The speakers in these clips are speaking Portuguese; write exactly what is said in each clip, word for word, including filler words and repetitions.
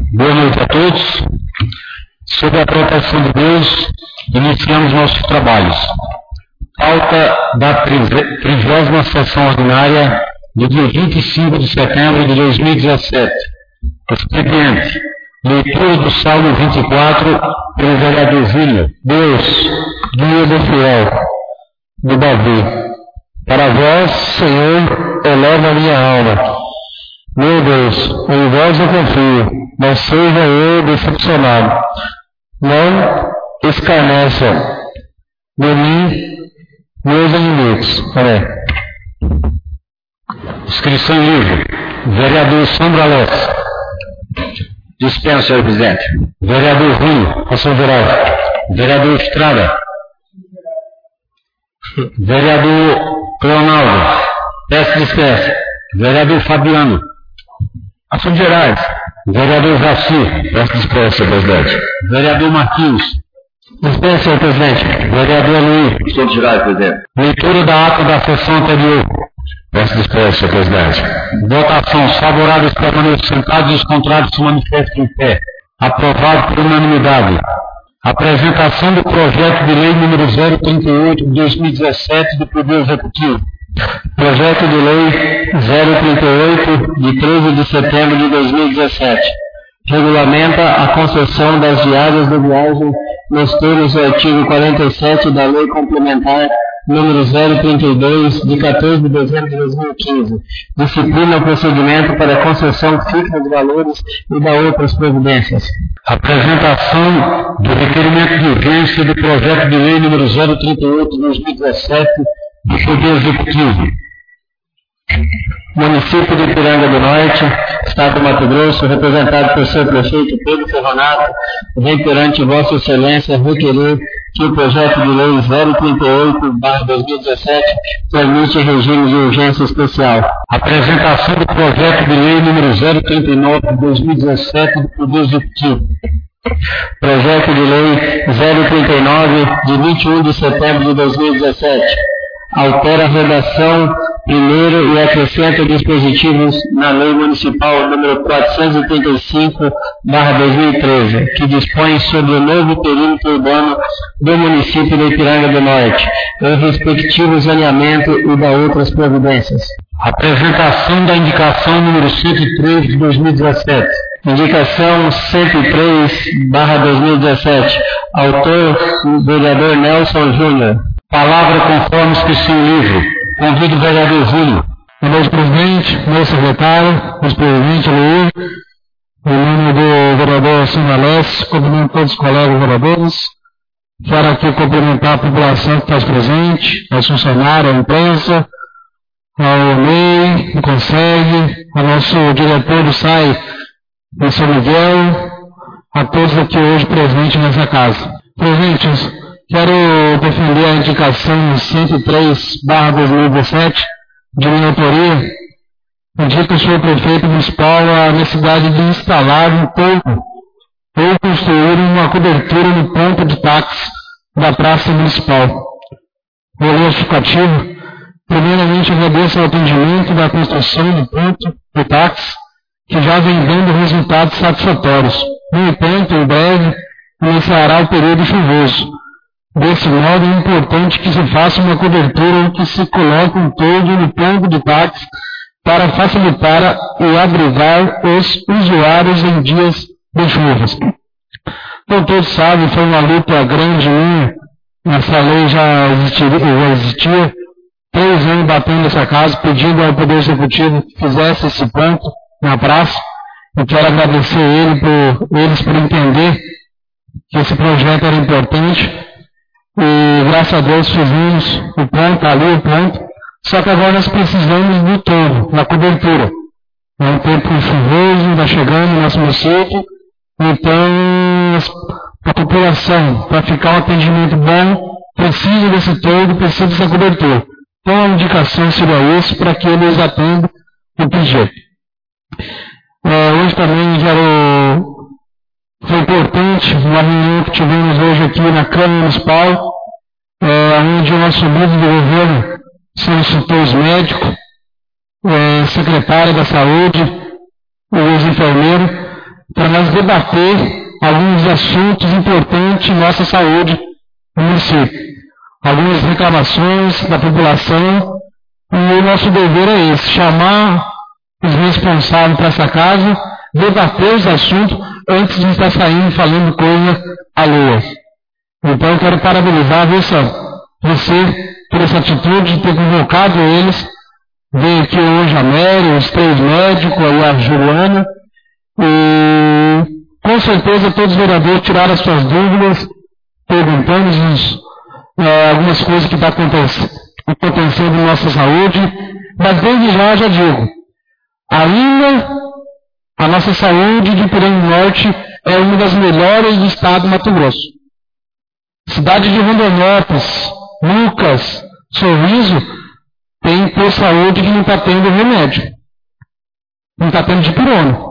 Boa noite a todos. Sob a proteção de Deus, iniciamos nossos trabalhos. Pauta da trigésima sessão ordinária do dia vinte e cinco de setembro de dois mil e dezessete. Expediente. Leitura do Salmo vinte e quatro pelo vereador Júnior. Deus, guia do fiel, do Davi. Para vós, Senhor, eleva a minha alma. Meu Deus, em vós eu confio, não seja eu decepcionado. Não escarneçam de mim meus inimigos. Amém. Inscrição em livro. Vereador Sandro Alves. Dispenso, senhor presidente. Vereador Rui, ação geral. Vereador Estrada. Vereador Leonardo. Peço dispensa. Vereador Fabiano. Ações gerais. Vereador Jaci. Peço dispensa, senhor presidente. Vereador Marquinhos. Dispensa, senhor presidente. Vereador Luiz. Assuntos gerais, presidente. Leitura da ata da sessão anterior. Peço dispensa, senhor presidente. Votação. Os favoráveis permaneçam sentados e os contrários se manifestem em pé. Aprovado por unanimidade. Apresentação do projeto de lei número zero trinta e oito de dois mil e dezessete do Poder Executivo. Projeto de lei zero trinta e oito de treze de setembro de dois mil e dezessete. Regulamenta a concessão das diárias de viagem nos termos do artigo quarenta e sete da Lei Complementar número zero trinta e dois de quatorze de dezembro de dois mil e quinze. Disciplina o procedimento para a concessão fixa de valores e da outras providências. Apresentação do requerimento de urgência do projeto de lei número zero trinta e oito de dois mil e dezessete do Poder Executivo. Município de Ipiranga do Norte, Estado do Mato Grosso, representado pelo seu prefeito Pedro Ferronato, vem perante Vossa Excelência requerer que o projeto de lei zero trinta e oito barra dois mil e dezessete permite regime de urgência especial. Apresentação do projeto de lei número zero trinta e nove de dois mil e dezessete do Poder Executivo. Projeto de lei zero trinta e nove de vinte e um de setembro de dois mil e dezessete. Altera a redação primeiro e acrescenta dispositivos na Lei Municipal número quatrocentos e trinta e cinco barra dois mil e treze, que dispõe sobre o novo perímetro urbano do município de Ipiranga do Norte, em respectivo zoneamento e da outras providências. Apresentação da indicação número cento e três de dois mil e dezessete. Indicação cento e três barra dois mil e dezessete. Autor, vereador Nelson Júnior. Palavra conforme inscrição em livro. Convido o vereador Júnior. Boa noite, presidente, meu secretário, vice-presidente Luiz, em nome do vereador Sandro Alves, cumprimento todos os colegas vereadores. Quero aqui cumprimentar a população que está presente, aos funcionários, à imprensa, ao M E I, ao Consegue, ao nosso diretor do S A I, o São Miguel, a todos aqui hoje presentes nessa casa. Presentes, quero defender a indicação cento e três barra dois mil e dezessete de minha autoria. Indica o senhor prefeito municipal a necessidade de instalar um ponto ou construir uma cobertura no ponto de táxi da Praça Municipal. Valor justificativo. Primeiramente, agradeço o atendimento da construção do ponto de táxi, que já vem dando resultados satisfatórios. No entanto, em breve, iniciará o período chuvoso. Desse modo, é importante que se faça uma cobertura ou que se coloque um toldo no ponto de táxi para facilitar e abrigar os usuários em dias de chuvas. Como todos sabem, foi uma luta grande minha. Essa lei já existia, já existia. Três anos batendo nessa casa, pedindo ao Poder Executivo que fizesse esse ponto na praça. Eu quero agradecer ele por, eles por entender que esse projeto era importante. E graças a Deus fizemos o ponto, ali o ponto, só que agora nós precisamos do todo, da cobertura. É um tempo chuvoso, está chegando no nosso município, então a população, para ficar um atendimento bom, precisa desse todo, precisa dessa cobertura. Então a indicação seria isso, para que eles atendam o pedido. É, hoje também quero... Foi importante uma reunião que tivemos hoje aqui na Câmara Municipal, é, onde o nosso líder do governo solicitou os médicos, é, secretário da Saúde, os enfermeiros, para nós debater alguns assuntos importantes em nossa saúde no município. Algumas reclamações da população, e o nosso dever é esse, chamar os responsáveis para essa casa, debater os assuntos antes de estar saindo falando coisa alheia. Então eu quero parabenizar você por essa atitude de ter convocado eles. Veio aqui hoje a Mary, os três médicos, aí a Juliana, e com certeza todos os vereadores tiraram as suas dúvidas, perguntando-nos é, algumas coisas que estão acontecendo, acontecendo na nossa saúde, mas desde já já digo, ainda a nossa saúde de Piranga do Norte é uma das melhores do estado do Mato Grosso. Cidade de Rondonópolis, Lucas, Sorriso, tem por saúde que não está tendo remédio. Não está tendo dipirona.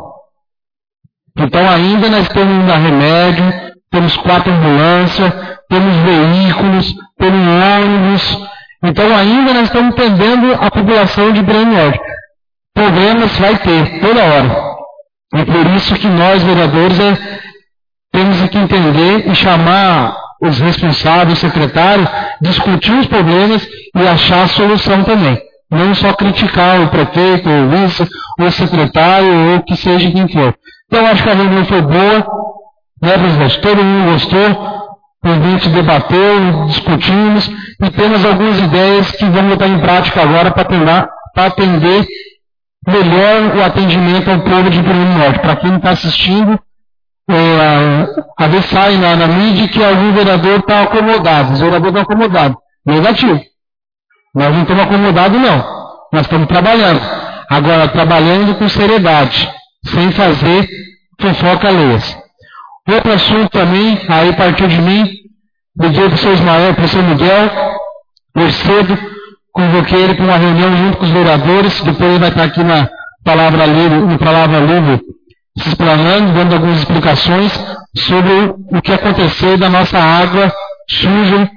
Então ainda nós temos ainda remédio, temos quatro ambulâncias, temos veículos, temos ônibus. Então ainda nós estamos atendendo a população de Piranga do Norte. Problemas vai ter, toda hora. É por isso que nós, vereadores, é, temos que entender e chamar os responsáveis, os secretários, discutir os problemas e achar a solução também. Não só criticar o prefeito, o vice, o secretário, ou que seja quem for. Então, acho que a reunião foi boa, né, presidente? Todo mundo gostou, a gente debateu, discutimos, e temos algumas ideias que vamos botar em prática agora para atender melhor o atendimento ao povo de Piranga do Norte. Para quem não está assistindo, é, a vez sai na, na mídia que algum vereador está acomodado, os vereadores estão acomodados. Negativo. Nós não estamos acomodados, não. Nós estamos trabalhando. Agora, trabalhando com seriedade, sem fazer fofoca alheias. Outro assunto também, aí partiu de mim, liguei para o seu Ismael, para o seu Miguel, hoje cedo, convoquei ele para uma reunião junto com os vereadores, depois ele vai estar aqui na Palavra Livre, no Palavra Livre, se explanando, dando algumas explicações sobre o que aconteceu da nossa água suja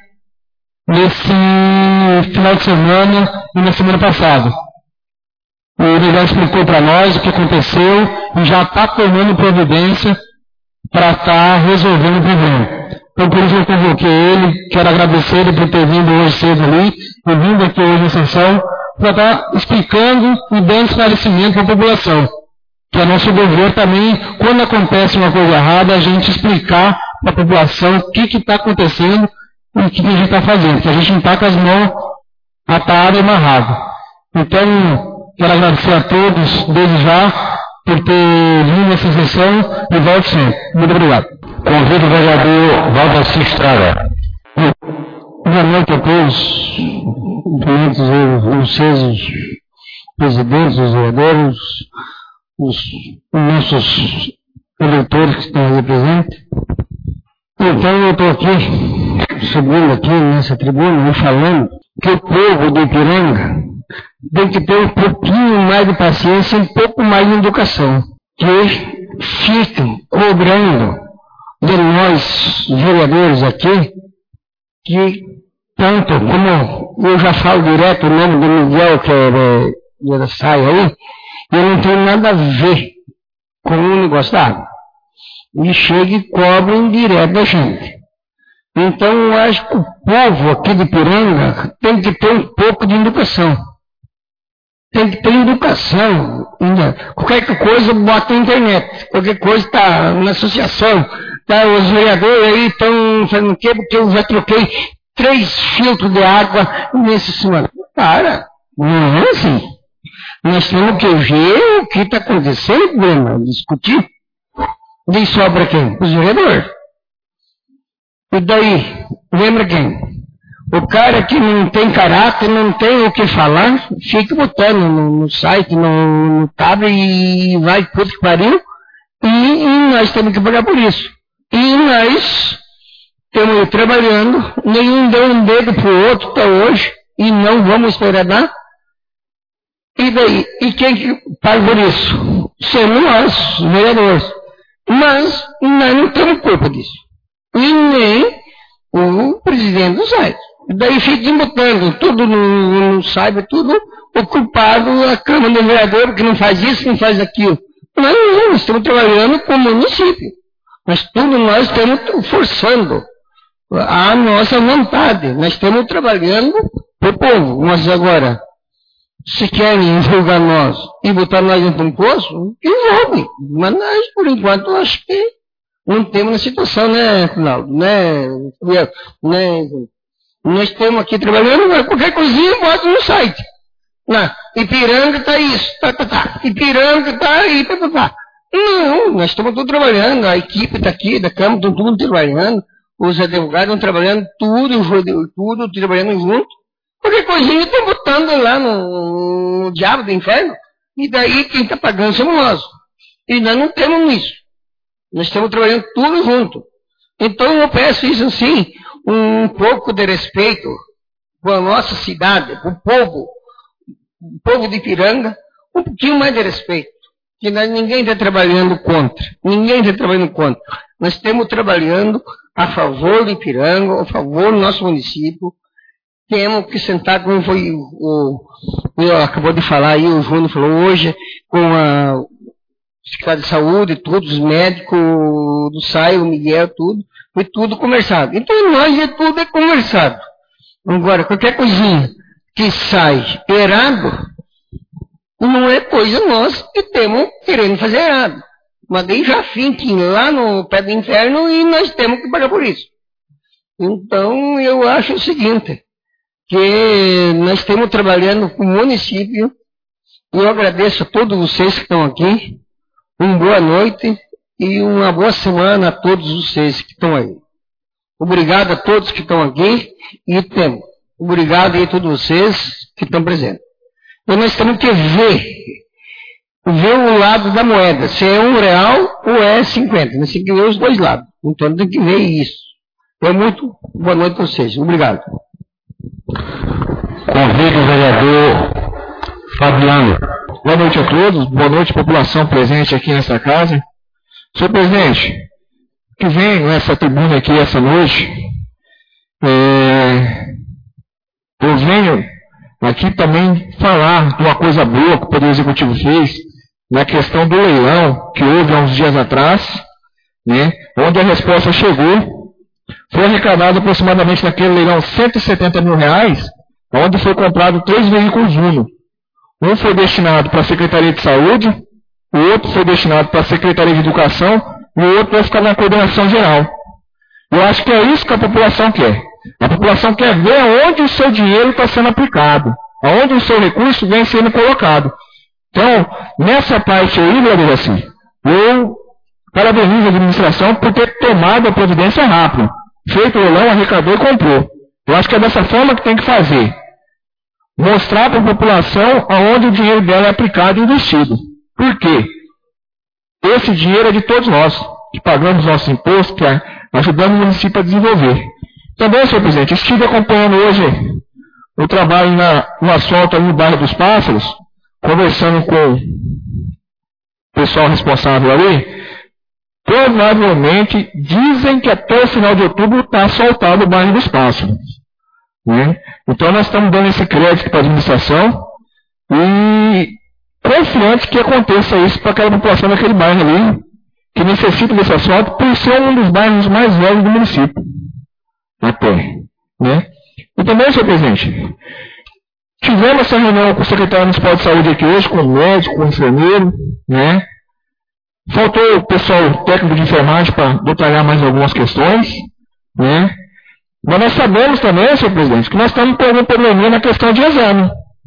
nesse final de semana e na semana passada. O Miguel explicou para nós o que aconteceu e já está tomando providência para estar tá resolvendo o problema. Então, por isso eu convoquei ele, quero agradecer ele por ter vindo hoje cedo ali, e vindo aqui hoje na sessão, para estar tá explicando e dando esclarecimento para a população. Que é nosso dever também, quando acontece uma coisa errada, a gente explicar para a população o que está acontecendo e o que, que a gente está fazendo, que a gente não está com as mãos atadas e amarradas. Então, quero agradecer a todos, desde já, por ter vindo nessa sessão e volte sempre. Muito obrigado. Convido o vereador Valdeci Estrada. Boa noite a todos, os seus presidentes, os vereadores, os nossos eleitores que estão aí presentes. Então eu estou aqui, subindo aqui nessa tribuna e falando que o povo do Ipiranga tem que ter um pouquinho mais de paciência e um pouco mais de educação. Que ficam cobrando de nós, vereadores aqui, que tanto como eu já falo direto o nome do Miguel, que é, é, sai aí, eu não tenho nada a ver com o negócio da água. E chega e cobram direto da gente. Então eu acho que o povo aqui de Piranga tem que ter um pouco de educação. Tem que ter educação. Qualquer coisa bota na internet. Qualquer coisa está na associação. Tá, os vereadores aí estão fazendo o quê? Porque eu já troquei três filtros de água nessa semana. Cara, não é assim. Nós temos que ver o que está acontecendo, Bruno, discutir. E sobra quem? Os vereadores. E daí, lembra quem? O cara que não tem caráter, não tem o que falar, fica botando no, no site, no, no tablet e vai puto que pariu. E, e nós temos que pagar por isso. E nós estamos trabalhando, nenhum deu um dedo para o outro até hoje, e não vamos esperar dar. E daí? E quem que paga por isso? Somos nós, os vereadores. Mas nós não temos culpa disso. E nem o presidente do site. Daí fica botando tudo no, no site, tudo o culpado, a Câmara do Vereador, que não faz isso, não faz aquilo. Mas não, nós estamos trabalhando com o município. Mas tudo nós estamos forçando a nossa vontade. Nós estamos trabalhando para o povo. Mas agora, se querem julgar nós e botar nós dentro de um poço, que jogue. Mas nós, por enquanto, acho que não temos na situação, né, Ronaldo? Né, né, nós estamos aqui trabalhando, mas qualquer coisinha bota no site. Não, Ipiranga está isso, tá, tá, tá. Ipiranga está aí, tá, tá, tá. Não, nós estamos todos trabalhando, a equipe está aqui, da Câmara, estão todos trabalhando, os advogados estão trabalhando, tudo, tudo trabalhando junto. Qualquer coisinha estão botando lá no, no diabo do inferno, e daí quem está pagando somos nós. E nós não temos isso. Nós estamos trabalhando tudo junto. Então eu peço isso assim, um pouco de respeito com a nossa cidade, com o povo, o povo de Ipiranga, um pouquinho mais de respeito. Que nós, ninguém está trabalhando contra. Ninguém está trabalhando contra. Nós estamos trabalhando a favor de Ipiranga, a favor do nosso município. Temos que sentar, como foi o, o acabou de falar aí, o Júnior falou hoje, com a o secretário de saúde, todos os médicos do S A I, o Miguel, tudo, foi tudo conversado. Então nós é tudo é conversado. Agora, qualquer coisinha que sai errado, não é coisa nossa que temos querendo fazer errado. Mas daí já fiquem lá no pé do inferno e nós temos que pagar por isso. Então eu acho o seguinte, que nós estamos trabalhando com o município, e eu agradeço a todos vocês que estão aqui, uma boa noite e uma boa semana a todos vocês que estão aí. Obrigado a todos que estão aqui e temos. Obrigado aí a todos vocês que estão presentes. E nós temos que ver, ver o lado da moeda, se é um real ou é cinquenta. Nós temos que ver os dois lados. Então tem que ver isso. É muito boa noite a vocês. Obrigado. Convido o vereador Fabiano. Boa noite a todos, boa noite população presente aqui nessa casa. Senhor presidente, que vem nessa tribuna aqui essa noite, é, eu venho aqui também falar de uma coisa boa que o Poder Executivo fez na questão do leilão que houve há uns dias atrás, né, onde a resposta chegou. Foi arrecadado aproximadamente naquele leilão cento e setenta mil reais, onde foi comprado três veículos Uno. Um foi destinado para a Secretaria de Saúde, o outro foi destinado para a Secretaria de Educação e o outro vai ficar na coordenação geral. Eu acho que é isso que a população quer. A população quer ver onde o seu dinheiro está sendo aplicado, aonde o seu recurso vem sendo colocado. Então, nessa parte aí, vereador assim, eu parabenizo a administração por ter tomado a providência rápida. Feito o leilão, arrecadou e comprou. Eu acho que é dessa forma que tem que fazer. Mostrar para a população aonde o dinheiro dela é aplicado e investido. Por quê? Esse dinheiro é de todos nós, que pagamos nossos impostos, que ajudamos o município a desenvolver. Também, senhor presidente, estive acompanhando hoje o trabalho na, no asfalto ali no bairro dos Pássaros, conversando com o pessoal responsável ali. Provavelmente dizem que até o final de outubro está asfaltado o bairro dos Pássaros. Né? Então nós estamos dando esse crédito para a administração e confiantes que aconteça isso para aquela população daquele bairro ali, que necessita desse asfalto por ser um dos bairros mais velhos do município. Até. Né? E também, senhor presidente, tivemos essa reunião com o secretário municipal de saúde aqui hoje, com o médico, com o enfermeiro, né? Faltou o pessoal técnico de enfermagem para detalhar mais algumas questões, né? Mas nós sabemos também, senhor presidente, que nós estamos com algum probleminha na questão de exame.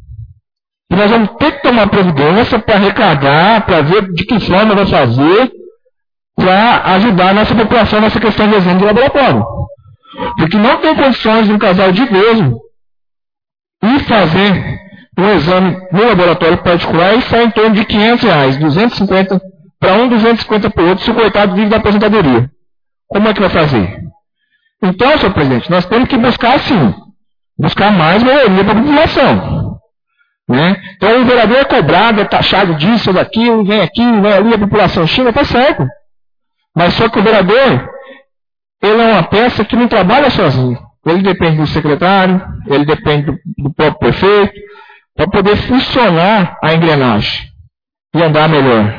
E nós vamos ter que tomar providência para arrecadar, para ver de que forma vai fazer, para ajudar a nossa população nessa questão de exame de laboratório. Porque não tem condições de um casal de idoso ir fazer um exame no laboratório particular e sai em torno de quinhentos reais, duzentos e cinquenta para um, duzentos e cinquenta para o outro, se o coitado vive da aposentadoria. Como é que vai fazer? Então, senhor presidente, nós temos que buscar, sim, buscar mais melhoria para a população. Né? Então, o vereador é cobrado, é taxado disso, daquilo, vem aqui, vem ali, a população xinga, está certo. Mas só que o vereador, ele é uma peça que não trabalha sozinho. Ele depende do secretário, ele depende do, do próprio prefeito, para poder funcionar a engrenagem e andar melhor.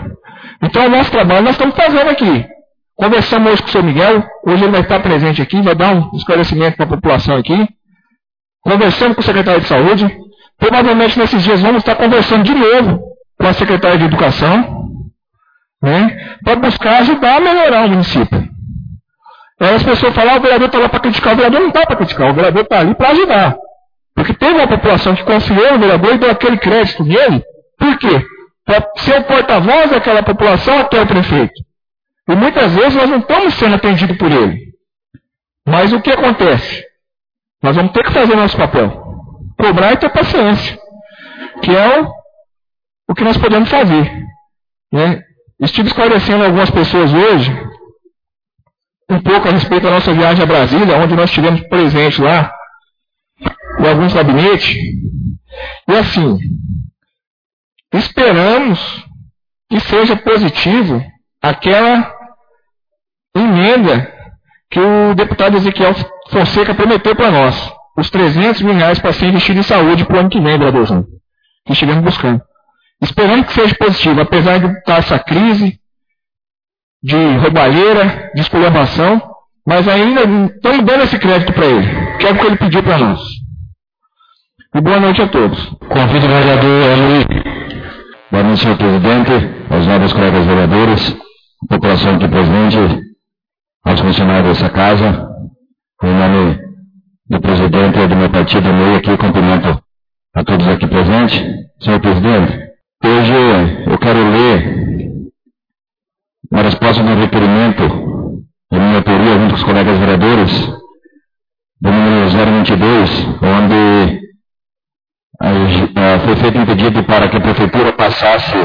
Então, o nosso trabalho nós estamos fazendo aqui. Conversamos hoje com o senhor Miguel, hoje ele vai estar presente aqui, vai dar um esclarecimento para a população aqui. Conversamos com o secretário de Saúde. Provavelmente nesses dias vamos estar conversando de novo com a secretária de Educação, né, para buscar ajudar a melhorar o município. Aí as pessoas falam, ah, o vereador está lá para criticar. O vereador não está para criticar, o vereador está ali para ajudar. Porque teve uma população que confiou no vereador e deu aquele crédito nele. Por quê? Para ser o porta-voz daquela população até o prefeito. E muitas vezes nós não estamos sendo atendidos por ele. Mas o que acontece? Nós vamos ter que fazer nosso papel. Cobrar e ter paciência. Que é o, o que nós podemos fazer. Né? Estive esclarecendo algumas pessoas hoje, um pouco a respeito da nossa viagem a Brasília, onde nós estivemos presentes lá, em alguns gabinetes. E assim, esperamos que seja positivo aquela emenda que o deputado Ezequiel Fonseca prometeu para nós. Os trezentos mil reais para ser investido em saúde para o ano que vem, vereadorzão. Que estivemos buscando. Esperamos que seja positivo, apesar de estar essa crise de roubalheira, de esculhambação, mas ainda estamos dando esse crédito para ele, que é o que ele pediu para nós. E boa noite a todos. Convido o vereador Eloy. Boa noite, senhor presidente, aos novos colegas vereadores, a população aqui presente, aos funcionários dessa casa, em nome do presidente e do meu partido, eu aqui cumprimento a todos aqui presentes. Senhor presidente, hoje eu quero ler uma resposta do requerimento de minha autoria junto com os colegas vereadores, do número zero vinte e dois, onde uh, foi feito um pedido para que a prefeitura passasse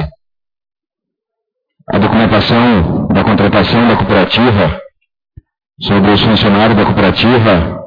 a documentação da contratação da cooperativa sobre os funcionários da cooperativa,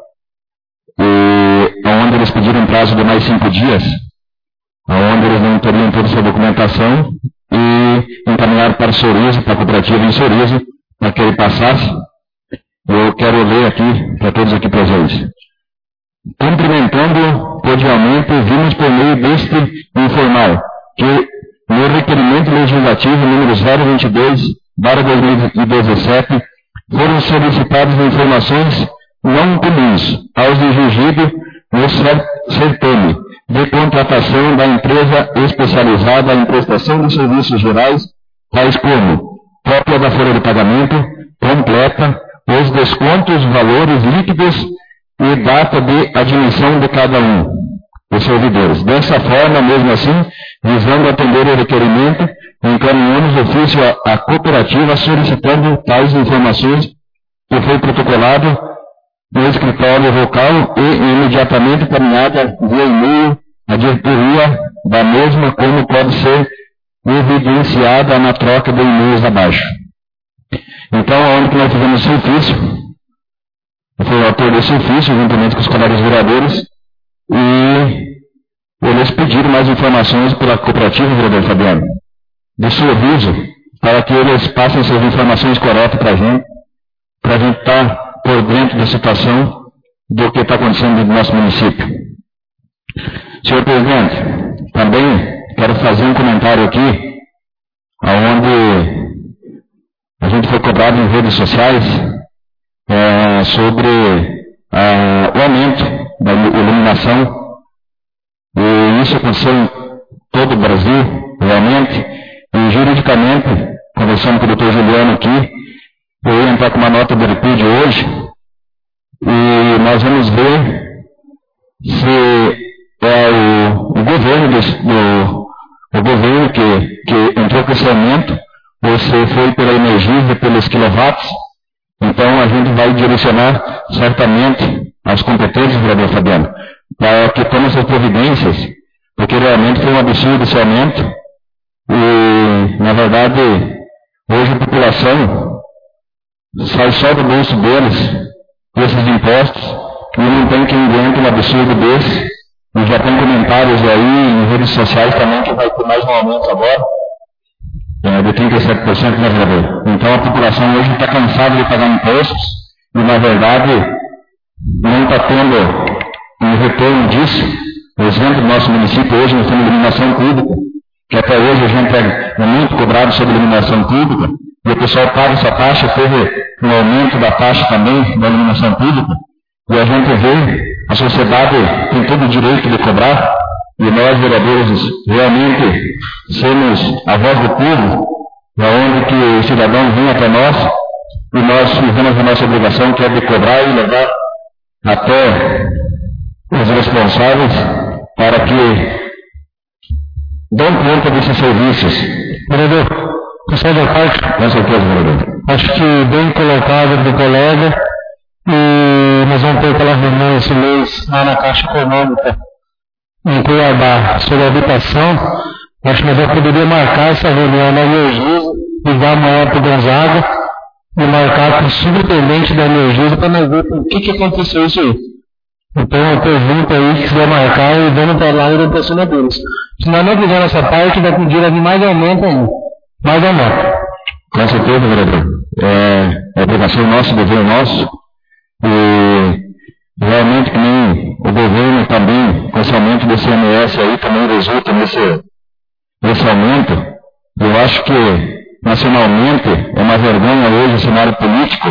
e onde eles pediram um prazo de mais cinco dias, onde eles não teriam toda essa documentação e encaminhar para Sorriso, para a cooperativa em Sorriso, para que ele passasse. Eu quero ler aqui para todos aqui presentes. Cumprimentando cordialmente, vimos por meio deste informar que no requerimento legislativo número zero vinte e dois, barra dois mil e dezessete, foram solicitadas informações não comuns aos exigidos no certame de contratação da empresa especializada em prestação de serviços gerais, tais como cópia da folha de pagamento completa, os descontos, valores líquidos e data de admissão de cada um dos servidores. Dessa forma, mesmo assim, visando atender o requerimento, encaminhamos ofício à cooperativa solicitando tais informações, que foi protocolado no escritório local e imediatamente encaminhada via e-mail a diretoria da mesma, como pode ser evidenciada na troca de e-mails abaixo. Então, onde que nós fizemos esse ofício, eu fui o autor desse ofício, juntamente com os colegas vereadores, e eles pediram mais informações pela cooperativa, vereador Fabiano, de sorriso, para que eles passem essas informações corretas para a gente, para a gente estar por dentro da situação do que está acontecendo no nosso município. Senhor presidente, também quero fazer um comentário aqui, onde a gente foi cobrado em redes sociais é, sobre é, o aumento da iluminação, e isso aconteceu em todo o Brasil, realmente, e juridicamente, conversando com o doutor Juliano aqui, eu ia entrar com uma nota de repúdio hoje, e nós vamos ver se é o, o governo, do, do, o governo que, que entrou com esse aumento, ou se foi pela energia, pelos quilowatts. Então a gente vai direcionar certamente aos competentes, vereador Fabiano, para que tomem essas providências, porque realmente foi um absurdo esse aumento, e na verdade hoje a população sai só do bolso deles esses impostos, e não tem quem aguente um absurdo desse. E já tem comentários aí em redes sociais também que vai ter mais um aumento agora, é, de trinta e sete por cento, né, vereador? Então a população hoje está cansada de pagar impostos e, na verdade, não está tendo um retorno disso. Por exemplo, no nosso município hoje nós temos iluminação pública que até hoje a gente é, é muito cobrado sobre iluminação pública, e o pessoal paga essa taxa, teve um aumento da taxa também da iluminação pública, e a gente vê, a sociedade tem todo o direito de cobrar, e nós, vereadores, realmente somos a voz do povo, onde que o cidadão vem até nós, e nós fizemos a nossa obrigação, que é de cobrar e levar até os responsáveis para que dão conta desses serviços. Vereador, você da parte? Com certeza, vereador. Acho que bem colocado do colega, e nós vamos ter aquela reunião esse mês lá na Caixa Econômica, em Cuiabá, sobre a habitação. Acho que nós já poderíamos marcar essa reunião na Energisa, ligar amanhã para o Gonzaga e marcar com o superintendente da Energisa para nós ver o que, que aconteceu isso aí. Então eu pergunto aí que se vai marcar e vamos para lá e pressionadores. Se nós não fizermos essa parte, vai pedir ali mais aumento ainda. Mais aumento. Com certeza, vereador. É, é obrigação nossa, dever nosso. E realmente que nem o governo também, com esse aumento do I C M S aí, também resulta nesse, nesse aumento. Eu acho que nacionalmente é uma vergonha hoje o cenário político.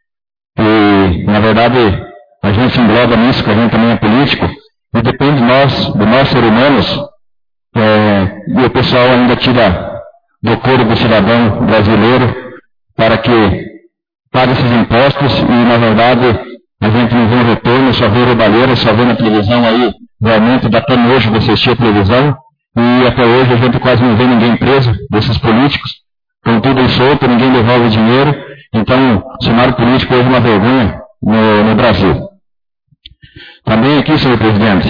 E, na verdade, a gente se engloba nisso, que a gente também é político, e depende de nós, de nós seres humanos, é, e o pessoal ainda tira do couro do cidadão brasileiro para que pague esses impostos e, na verdade, a gente não vê um retorno, só vê roubalheira, só vê na televisão aí, realmente dá até nojo de assistir a televisão, e até hoje a gente quase não vê ninguém preso desses políticos, estão tudo solto, ninguém devolve dinheiro, então o cenário político hoje é uma vergonha no, no Brasil. Também aqui, senhor presidente,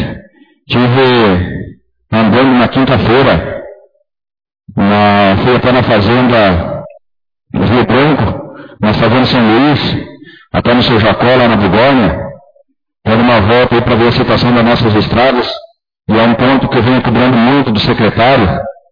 tive andando na quinta-feira, na, fui até na fazenda do Rio Branco, na fazenda São Luís, até no seu Jacó, lá na Bugônia, dando uma volta aí para ver a situação das nossas estradas, e é um ponto que eu venho cobrando muito do secretário,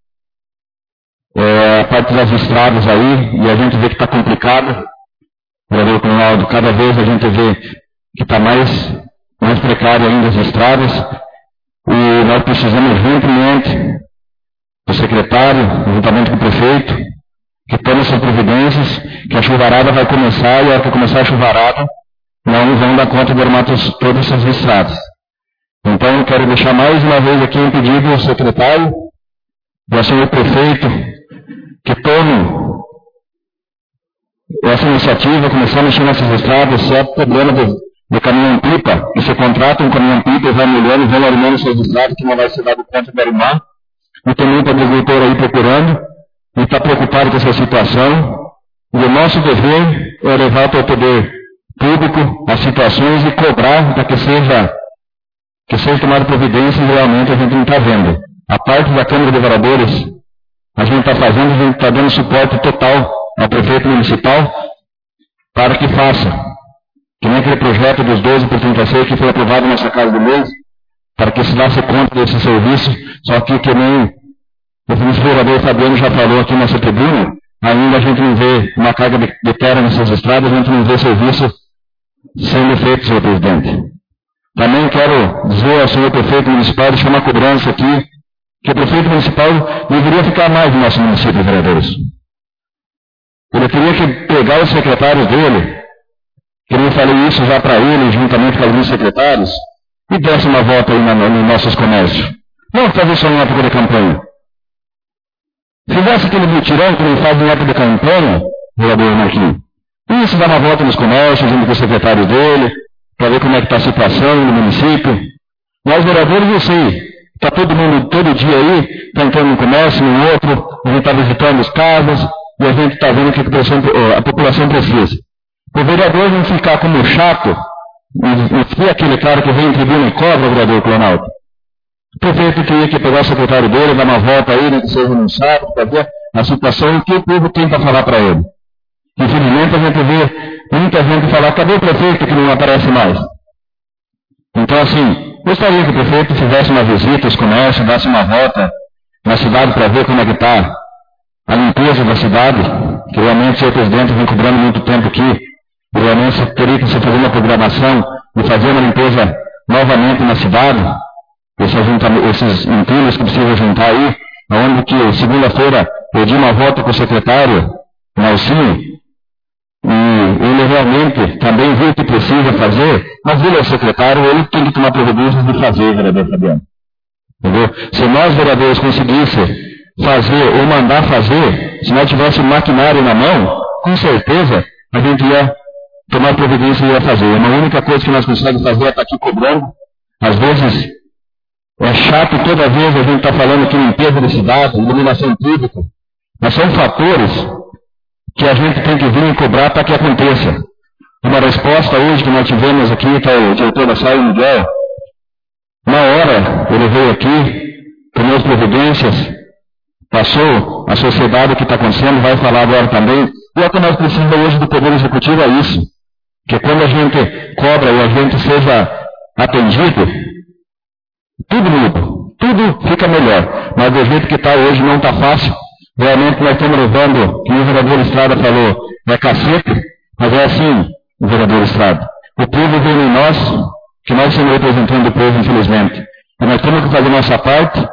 é, a parte das estradas aí, e a gente vê que está complicado, vereador Cunhaldo, cada vez a gente vê que está mais mais precário ainda as estradas, e nós precisamos juntamente do secretário, juntamente com o prefeito, que tome essas providências, que a chuvarada vai começar, e a hora que começar a chuvarada, não vão dar conta de armar todas essas estradas. Então, eu quero deixar mais uma vez aqui um pedido ao secretário, ao senhor prefeito, que tome essa iniciativa, começar a mexer nessas estradas, se é problema de de caminhão-pipa, que você contrata um caminhão-pipa e vai molhando e vai arrumando seus estradas, que não vai ser dado conta de arrumar. E tem muito agricultor aí procurando, e está preocupado com essa situação. E o nosso dever é levar para o poder público as situações e cobrar para que seja, que seja tomada providência, e realmente a gente não está vendo. A parte da Câmara de Vereadores, a gente está fazendo, a gente está dando suporte total ao prefeito municipal para que faça. Que nem aquele projeto dos doze por trinta e seis que foi aprovado nessa casa do mês, para que se desse conta desse serviço, só que que nem o vereador Fabiano já falou aqui nessa tribuna, ainda a gente não vê uma carga de, de terra nessas estradas, a gente não vê serviço sendo feito, senhor presidente. Também quero dizer ao senhor prefeito municipal, deixar uma cobrança aqui, que o prefeito municipal deveria ficar mais no nosso município, vereadores. Ele teria que pegar os secretários dele, que eu falei isso já para ele, juntamente com alguns secretários, e desse uma volta aí nos nossos comércios. Não fazer só em época de campanha. Se fizesse aquele mutirão que ele faz em época de campanha, vereador Marquinhos, isso dá uma volta nos comércios, junto com os secretários dele, para ver como é que está a situação no município. Nós, vereadores, eu sei, está todo mundo, todo dia aí, está entrando no comércio, no outro, a gente está visitando os casas, e a gente está vendo o que a população, a população precisa. O vereador não ficar como chato, e ser aquele cara que vem em tribuna e cobra o vereador Clonaldo. O prefeito teria que pegar o secretário dele, dar uma volta aí, né, que seja no sábado, para ver a situação e o que o povo tem para falar para ele. Infelizmente a gente vê muita gente falar, cadê o prefeito que não aparece mais? Então assim, gostaria que o prefeito fizesse uma visita aos comércios, desse uma volta na cidade para ver como é que está a limpeza da cidade, que realmente o senhor presidente vem cobrando muito tempo aqui, e realmente teria que se fazer uma programação e fazer uma limpeza novamente na cidade, esses, esses entulhos que precisam juntar aí, onde que segunda-feira pedi uma volta com o secretário, Malcinho, e ele realmente também viu o que precisa fazer, mas ele é o secretário, ele tem que tomar providências de fazer, vereador Fabiano. Entendeu? Se nós, vereadores, conseguíssemos fazer ou mandar fazer, se nós tivéssemos maquinário na mão, com certeza a gente ia tomar providência e ia fazer. A única coisa que nós conseguimos fazer é estar aqui cobrando. Às vezes é chato, toda vez a gente está falando que limpeza da cidade, iluminação pública, mas são fatores que a gente tem que vir e cobrar para que aconteça. Uma resposta hoje que nós tivemos aqui, está o diretor da sala, Miguel, na hora ele veio aqui, tomou providências, passou a sociedade que está acontecendo, vai falar agora também. E é o que nós precisamos hoje do Poder Executivo é isso. Que quando a gente cobra e a gente seja atendido, tudo muda, tudo fica melhor. Mas do jeito que está hoje não está fácil. Realmente nós estamos levando, que o vereador Estrada falou, é cacete, mas é assim, o vereador Estrada. O povo vem em nós, que nós somos representantes do povo, infelizmente. E nós temos que fazer nossa parte,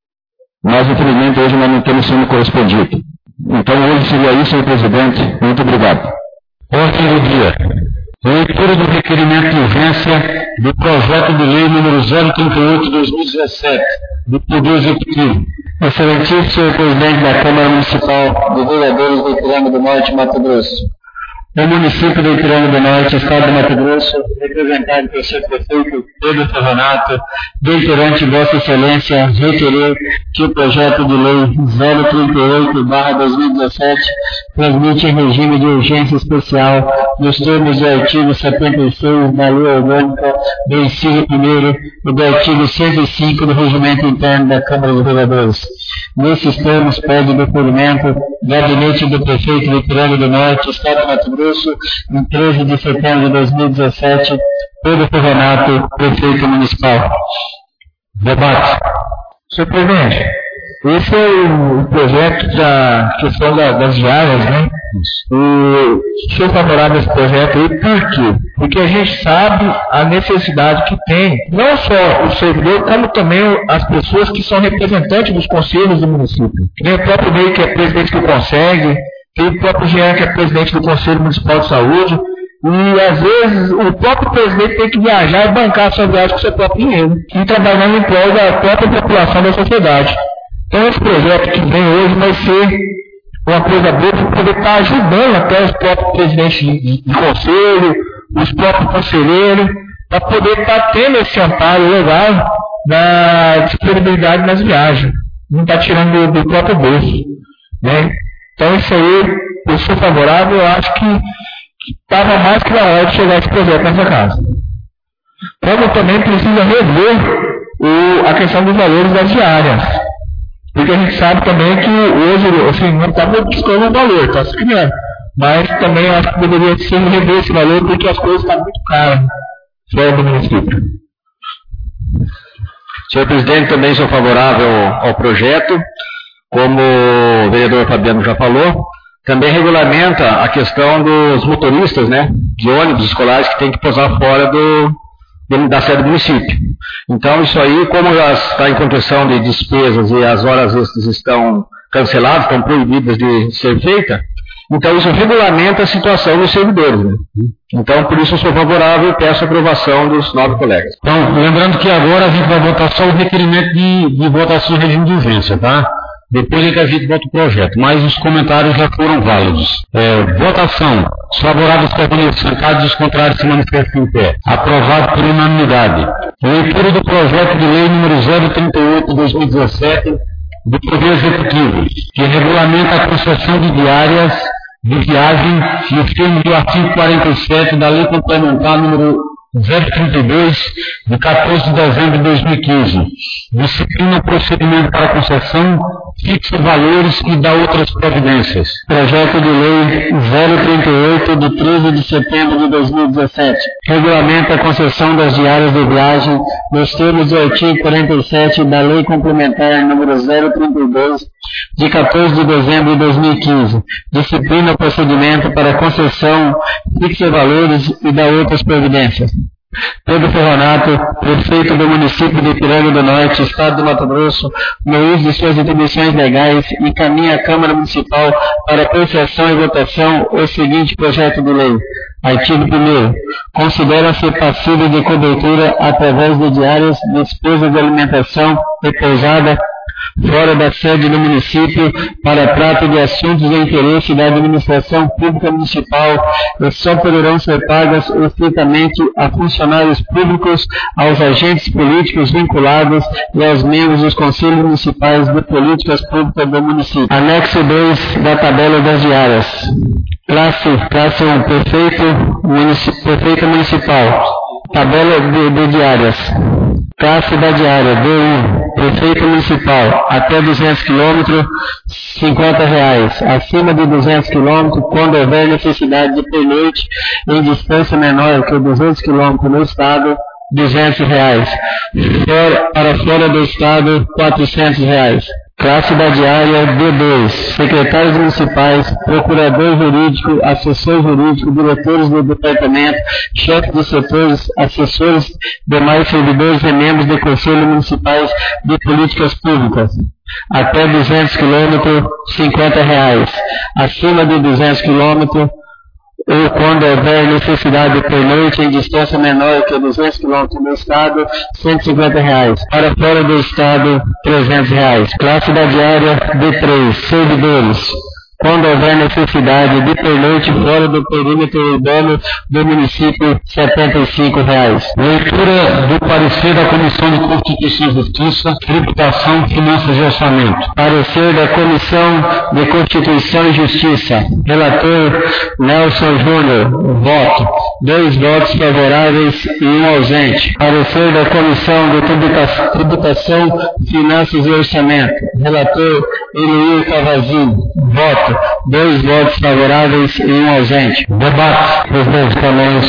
mas infelizmente hoje nós não estamos sendo correspondidos. Então hoje seria isso, senhor presidente. Muito obrigado. Ordem do dia. Leitura do requerimento de urgência do projeto de lei número zero trinta e oito de dois mil e dezessete, do Poder Executivo. Excelentíssimo senhor presidente da Câmara Municipal de Vereadores do Ipiranga do Norte, Mato Grosso. O município do Ipiranga do Norte, estado de Mato Grosso, representado pelo seu prefeito Pedro Ferronato, vem perante Vossa Excelência requerer que o projeto de lei zero trinta e oito barra dois mil e dezessete transmite em regime de urgência especial nos termos do artigo setenta e seis da Lei Orgânica do inciso primeiro e do artigo cento e cinco do Regimento Interno da Câmara de Vereadores. Nesses termos, pede depoimento gabinete do prefeito do Ipiranga do Norte, estado de Mato Grosso, em treze de setembro de dois mil e dezessete, Pedro Ferronato, prefeito municipal. Debate. Senhor presidente, esse é o projeto da questão da, das diárias, né? E sou favorável a esse projeto aí, por quê? Porque a gente sabe a necessidade que tem, não só o servidor, como também as pessoas que são representantes dos conselhos do município. Tem o próprio Ney, que é presidente do Consegue, tem o próprio Jean, que é presidente do Conselho Municipal de Saúde, e às vezes o próprio presidente tem que viajar e bancar a sua viagem com seu próprio dinheiro, e trabalhando em prol da própria população da sociedade. Então esse projeto que vem hoje vai ser uma coisa boa para poder estar ajudando até os próprios presidentes de, de, de conselho, os próprios conselheiros, para poder estar tendo esse amparo legal na disponibilidade nas viagens. Não está tirando do, do próprio bolso. Né? Então isso aí, eu sou favorável, eu acho que estava mais que na hora de chegar esse projeto nessa casa. Como também precisa rever o, a questão dos valores das diárias. Porque a gente sabe também que hoje, assim, não está buscando um valor, está se criando. Mas também eu acho que deveria ser rever esse valor, porque as coisas estão muito caras fora do município. Senhor presidente, também sou favorável ao projeto. Como o vereador Fabiano já falou, também regulamenta a questão dos motoristas, né, de ônibus escolares que tem que posar fora do, da sede do município. Então, isso aí, como já está em contenção de despesas e as horas extras estão canceladas, estão proibidas de ser feitas, então isso regulamenta a situação dos servidores. Né? Então, por isso eu sou favorável e peço a aprovação dos nove colegas. Então, lembrando que agora a gente vai votar só o requerimento de, de votação em regime de urgência, tá? Depois é que a gente vota o projeto, mas os comentários já foram válidos. É, votação. Os favoráveis permanecem sentados e os contrários se manifestam em pé. Aprovado por unanimidade. Leitura do projeto de lei número zero trinta e oito de dois mil e dezessete do Poder Executivo, que regulamenta a concessão de diárias de viagem nos termos do artigo quarenta e sete da Lei Complementar número zero trinta e dois, de quatorze de dezembro de dois mil e quinze. Disciplina o procedimento para concessão, fixa valores e dá outras providências. Projeto de Lei zero trinta e oito, de treze de setembro de dois mil e dezessete. Regulamenta a concessão das diárias de viagem nos termos do artigo quarenta e sete da Lei Complementar número zero trinta e dois, de quatorze de dezembro de dois mil e quinze. Disciplina o procedimento para concessão, fixa valores e dá outras providências. Pedro Ferronato, prefeito do município de Ipiranga do Norte, Estado do Mato Grosso, no uso de suas atribuições legais, encaminha à Câmara Municipal para apreciação e votação o seguinte projeto de lei. Artigo primeiro. Considera-se passível de cobertura através de diárias, despesas de alimentação e pousada fora da sede do município para trato de assuntos de interesse da administração pública municipal e só poderão ser pagas estritamente a funcionários públicos, aos agentes políticos vinculados e aos membros dos conselhos municipais de políticas públicas do município. Anexo dois da tabela das diárias. Classe, classe um, prefeito, munici, prefeito municipal. Tabela de, de diárias. Classe da diária, D um, prefeito municipal, até duzentos quilômetros, cinquenta reais. Acima de duzentos quilômetros, quando houver necessidade de pernoite em distância menor que duzentos quilômetros no estado, duzentos reais. Fora, para fora do estado, quatrocentos reais. Classe da diária D dois, secretários municipais, procurador jurídico, assessor jurídico, diretores do departamento, chefes de setores, assessores, demais servidores e membros de conselhos municipais de políticas públicas. Até duzentos quilômetros, cinquenta reais. Acima de duzentos quilômetros, ou quando houver necessidade de pernoite em distância menor que duzentos quilômetros no estado, cento e cinquenta reais. Para fora do estado, trezentos reais. Classe da diária D três, servidores. Quando houver necessidade de pernoite fora do perímetro urbano do município, setenta e cinco reais. Leitura do parecer da Comissão de Constituição e Justiça, Tributação, Finanças e Orçamento. Parecer da Comissão de Constituição e Justiça. Relator Nelson Júnior, voto. Dois votos favoráveis e um ausente. Parecer da Comissão de Tributação, Tributação Finanças e Orçamento. Relator Eloir Cavazinho, voto. Dois votos favoráveis e um ausente. Debate. Presidente, também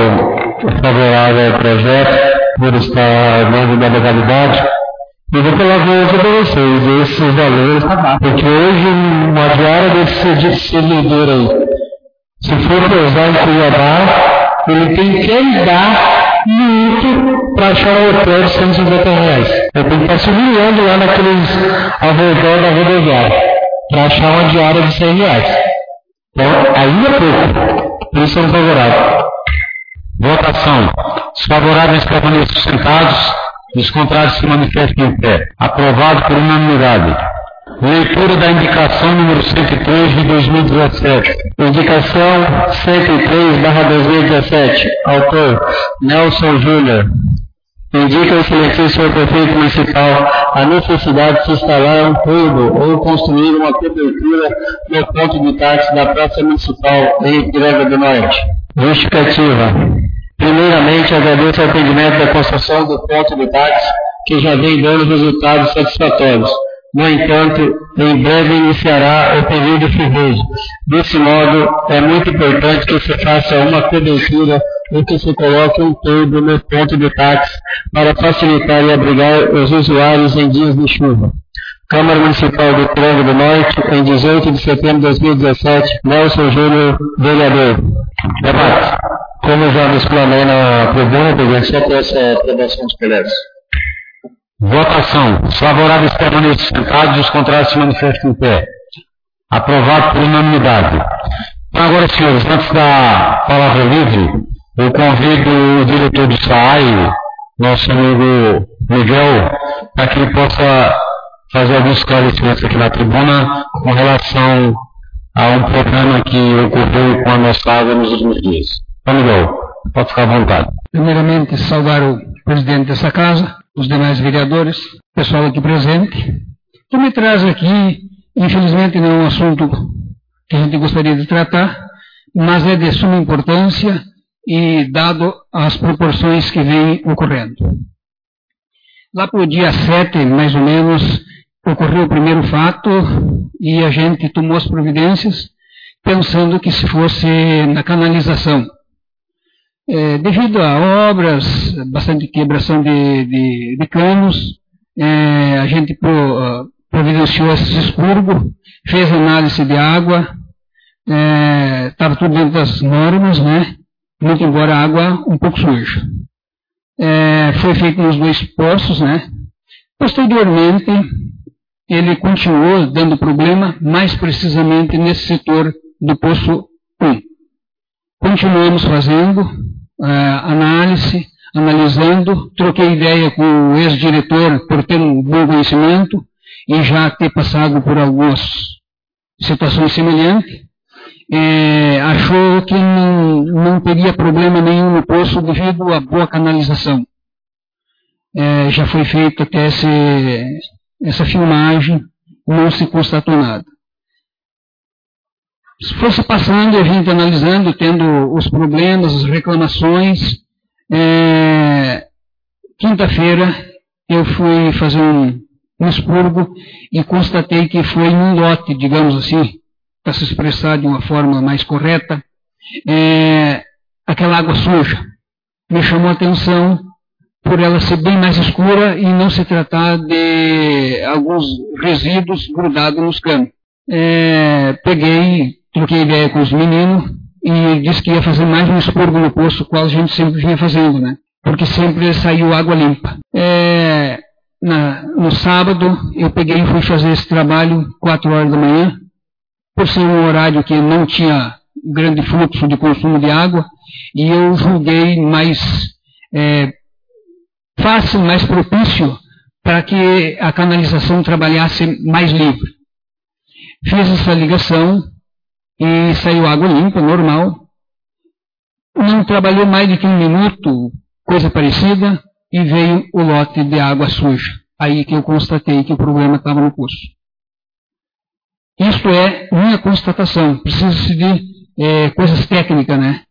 sou favorável ao projeto, por estar dentro da legalidade. E vou pela vez para vocês, esses valores, porque hoje uma diária desse servidor aí, se for usar em Cuiabá, ele tem que andar muito para achar o hotel de cento e cinquenta reais. Eu tenho que estar se humilhando lá naqueles ao redor da rodoviária para achar uma diária de cem reais. Então, aí é pouco. Por isso é um favorável. Votação. Os favoráveis permaneçam sentados, os contrários se manifestem em pé. Aprovado por unanimidade. Leitura da indicação número cento e três de dois mil e dezessete. Indicação cento e três barra dois mil e dezessete. Autor Nelson Júnior. Indica o excelentíssimo senhor prefeito municipal a necessidade de se instalar um tubo ou construir uma cobertura no ponto de táxi da Praça Municipal em Ipiranga do Norte. Justificativa. Primeiramente, agradeço o atendimento da construção do ponto de táxi, que já vem dando resultados satisfatórios. No entanto, em breve iniciará o período chuvoso. Desse modo, é muito importante que se faça uma cobertura e que se coloque um tubo no ponto de táxi para facilitar e abrigar os usuários em dias de chuva. Câmara Municipal do Ipiranga do Norte, em dezoito de setembro de dois mil e dezessete, Nelson Júnior, vereador. Debate. Como já me explanei na tribuna, presidente, só com essa aprovação dos colegas. Votação. Os favoráveis permaneçam sentados e os contrários se manifestam em pé. Aprovado por unanimidade. Então, agora, senhores, antes da palavra livre, eu convido o diretor do S A I, nosso amigo Miguel, para que ele possa fazer alguns esclarecimentos aqui na tribuna com relação a um problema que ocorreu com a nossa água nos últimos dias. Então, Miguel, pode ficar à vontade. Primeiramente, saudar o presidente dessa casa, os demais vereadores, o pessoal aqui presente, que me traz aqui, infelizmente não é um assunto que a gente gostaria de tratar, mas é de suma importância e dado as proporções que vêm ocorrendo. Lá para o dia sete, mais ou menos, ocorreu o primeiro fato e a gente tomou as providências pensando que se fosse na canalização. É, devido a obras, bastante quebração de, de, de canos, é, a gente pro, providenciou esse expurgo, fez análise de água, estava é, tudo dentro das normas, né? Muito embora a água um pouco suja. É, foi feito nos dois poços, né? Posteriormente, ele continuou dando problema, mais precisamente nesse setor do poço um. Continuamos fazendo uh, análise, analisando, troquei ideia com o ex-diretor por ter um bom conhecimento e já ter passado por algumas situações semelhantes. É, achou que não, não teria problema nenhum no poço devido à boa canalização. É, já foi feita até esse, essa filmagem, não se constatou nada. Se fosse passando, a gente analisando, tendo os problemas, as reclamações, é, quinta-feira eu fui fazer um, um expurgo e constatei que foi um lote, digamos assim, para se expressar de uma forma mais correta, é, aquela água suja. Me chamou a atenção por ela ser bem mais escura e não se tratar de alguns resíduos grudados nos canos. É, peguei, troquei ideia com os meninos e disse que ia fazer mais um expurgo no poço, qual a gente sempre vinha fazendo, né? Porque sempre saiu água limpa. É, na, no sábado, eu peguei e fui fazer esse trabalho quatro horas da manhã, por ser um horário que não tinha grande fluxo de consumo de água, e eu julguei mais é, fácil, mais propício para que a canalização trabalhasse mais livre. Fiz essa ligação e saiu água limpa, normal. Não trabalhou mais do que um minuto, coisa parecida, e veio o lote de água suja. Aí que eu constatei que o problema estava no poço. Isto é minha constatação. Precisa-se de é, coisas técnicas, né?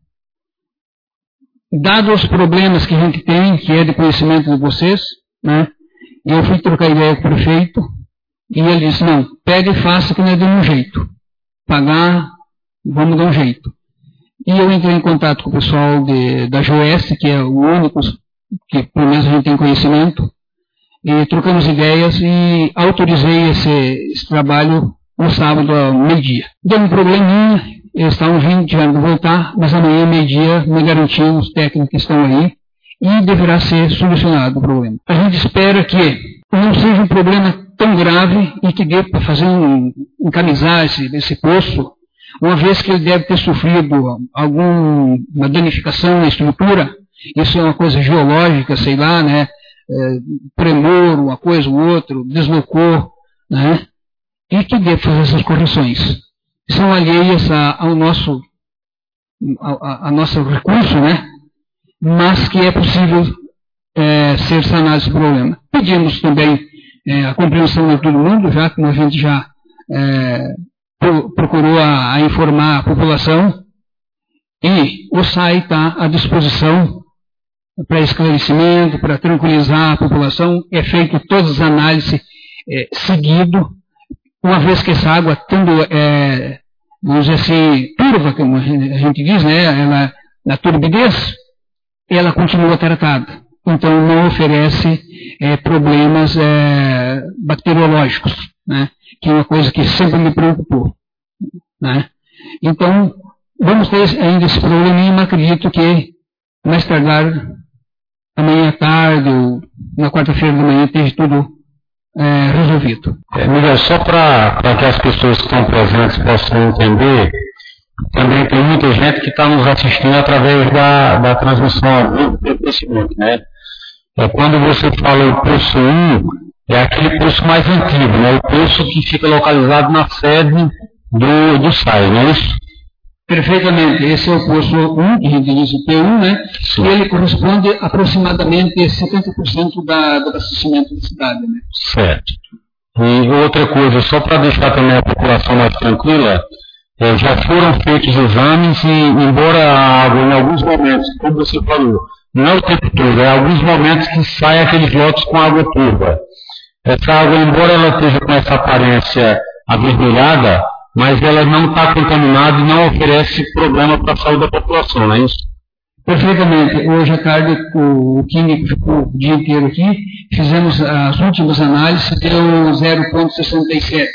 Dados os problemas que a gente tem, que é de conhecimento de vocês, né? Eu fui trocar ideia com o prefeito e ele disse, não, pega e faça que nós damos um jeito. Pagar, vamos dar um jeito. E eu entrei em contato com o pessoal de, da Joeste, que é o único que pelo menos a gente tem conhecimento, e trocamos ideias e autorizei esse, esse trabalho no sábado ao meio-dia. Deu um probleminha, eles estavam vindo, tiveram que voltar, mas amanhã, meio-dia, me garantiam os técnicos que estão aí e deverá ser solucionado o problema. A gente espera que não seja um problema tão grave e que dê para fazer um, encaminhar esse, esse poço, uma vez que ele deve ter sofrido alguma danificação na estrutura, isso é uma coisa geológica, sei lá, né, é, tremor, uma coisa ou outra, deslocou, né, e que deve fazer essas correções. São alheias a, ao nosso, a, a nosso recurso, né, mas que é possível é, ser sanado esse problema. Pedimos também é, a compreensão de todo mundo, já que a gente já é, procurou a, a informar a população, e o S A I está à disposição para esclarecimento, para tranquilizar a população. É feito todas as análises é, seguido, uma vez que essa água, tendo, é, vamos dizer assim, turva, como a gente diz, né, ela, na turbidez, ela continua tratada. Então, não oferece é, problemas é, bacteriológicos, né, que é uma coisa que sempre me preocupou, né. Então, vamos ter ainda esse probleminha, mas acredito que mais tardar, amanhã à tarde ou na quarta-feira da manhã, esteja tudo é, resolvido. É, Miguel, só para que as pessoas que estão presentes possam entender, também tem muita gente que está nos assistindo através da, da transmissão do Facebook, né? É, quando você fala o poço um, é aquele poço mais antigo, né? O poço que fica localizado na sede do, do S A I, não é isso? Perfeitamente. Esse é o poço um, que a gente diz o P um, né? Sim. E ele corresponde aproximadamente a setenta por cento da, do abastecimento da cidade, né? Certo. E outra coisa, só para deixar também a população mais tranquila, é, já foram feitos exames e, embora a água, em alguns momentos, como você falou, não é o tempo todo, é alguns momentos que saem aqueles lotes com água turva. Essa água, embora ela esteja com essa aparência avermelhada, mas ela não está contaminada e não oferece problema para a saúde da população, não é isso? Perfeitamente. Hoje à tarde, o químico ficou o dia inteiro aqui, fizemos as últimas análises, deu zero vírgula sessenta e sete.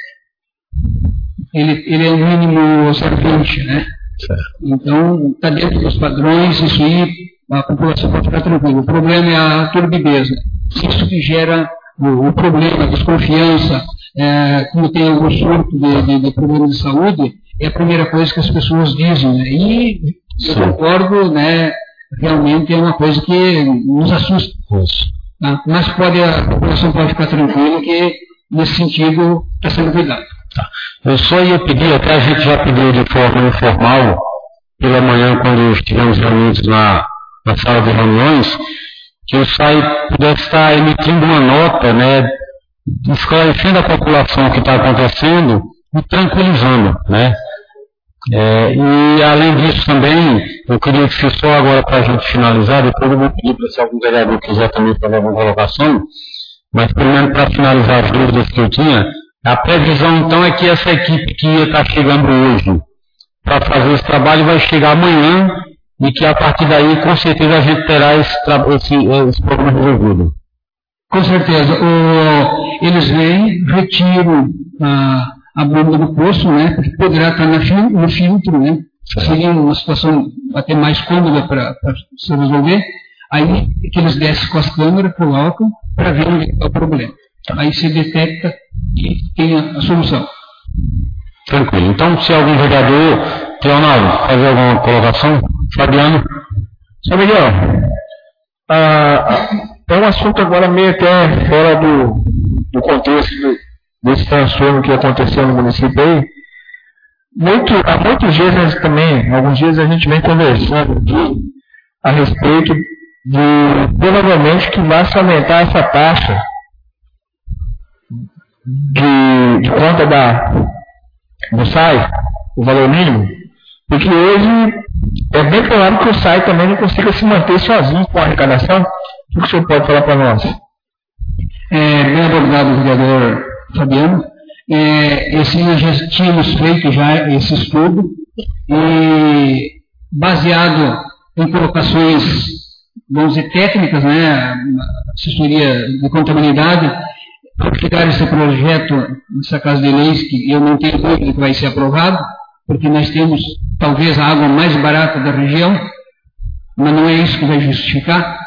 Ele, ele é o mínimo zero vírgula vinte, né? Certo. Então, está dentro dos padrões, isso aí a população pode ficar tranquila. O problema é a turbidez. Isso que gera o, o problema, a desconfiança, é, como tem algum surto de, de, de problemas de saúde, é a primeira coisa que as pessoas dizem. Né? E eu concordo, né, realmente é uma coisa que nos assusta. Tá? Mas pode, a população pode ficar tranquila que, nesse sentido, está sendo cuidado. Tá. Eu só ia pedir, até a gente já pediu de forma informal, pela manhã, quando estivemos reunidos na, na sala de reuniões, que o S A I pudesse estar emitindo uma nota, né, esclarecendo a população o que está acontecendo e tranquilizando, né. É, e além disso também, eu queria que só agora para a gente finalizar, depois eu vou pedir para se algum vereador quiser também fazer alguma colocação, mas primeiro para finalizar as dúvidas que eu tinha, a previsão então é que essa equipe que ia estar chegando hoje para fazer esse trabalho vai chegar amanhã e que a partir daí com certeza a gente terá esse, esse, esse problema resolvido. Com certeza. O, eles vêm, retiram a, a bomba do poço, né, porque poderá estar na fil, no filtro, né, seria uma situação até mais cômoda para se resolver. Aí que eles descem com as câmeras, colocam para ver onde está o problema. Aí se detecta e tem a, a solução. Tranquilo. Então, se algum vereador, Leonardo, fazer alguma colocação? Fabiano? Só Miguel, ah, é um assunto agora meio até fora do, do contexto do, desse transtorno que aconteceu no município aí. Muito, há muitos dias também, alguns dias a gente vem conversando aqui a respeito de, provavelmente, que vai se aumentar essa taxa de, de conta da, do S A I, o valor mínimo, porque hoje é bem claro que o S A I também não consiga se manter sozinho com a arrecadação. O que o senhor pode falar para nós? É, bem abordado, vereador Fabiano. É, esse nós já tínhamos feito já esse estudo e baseado em colocações, vamos dizer, técnicas, né, assessoria de contabilidade, ao chegar esse projeto nessa Casa de Leis, que eu não tenho dúvida que vai ser aprovado, porque nós temos talvez a água mais barata da região, mas não é isso que vai justificar.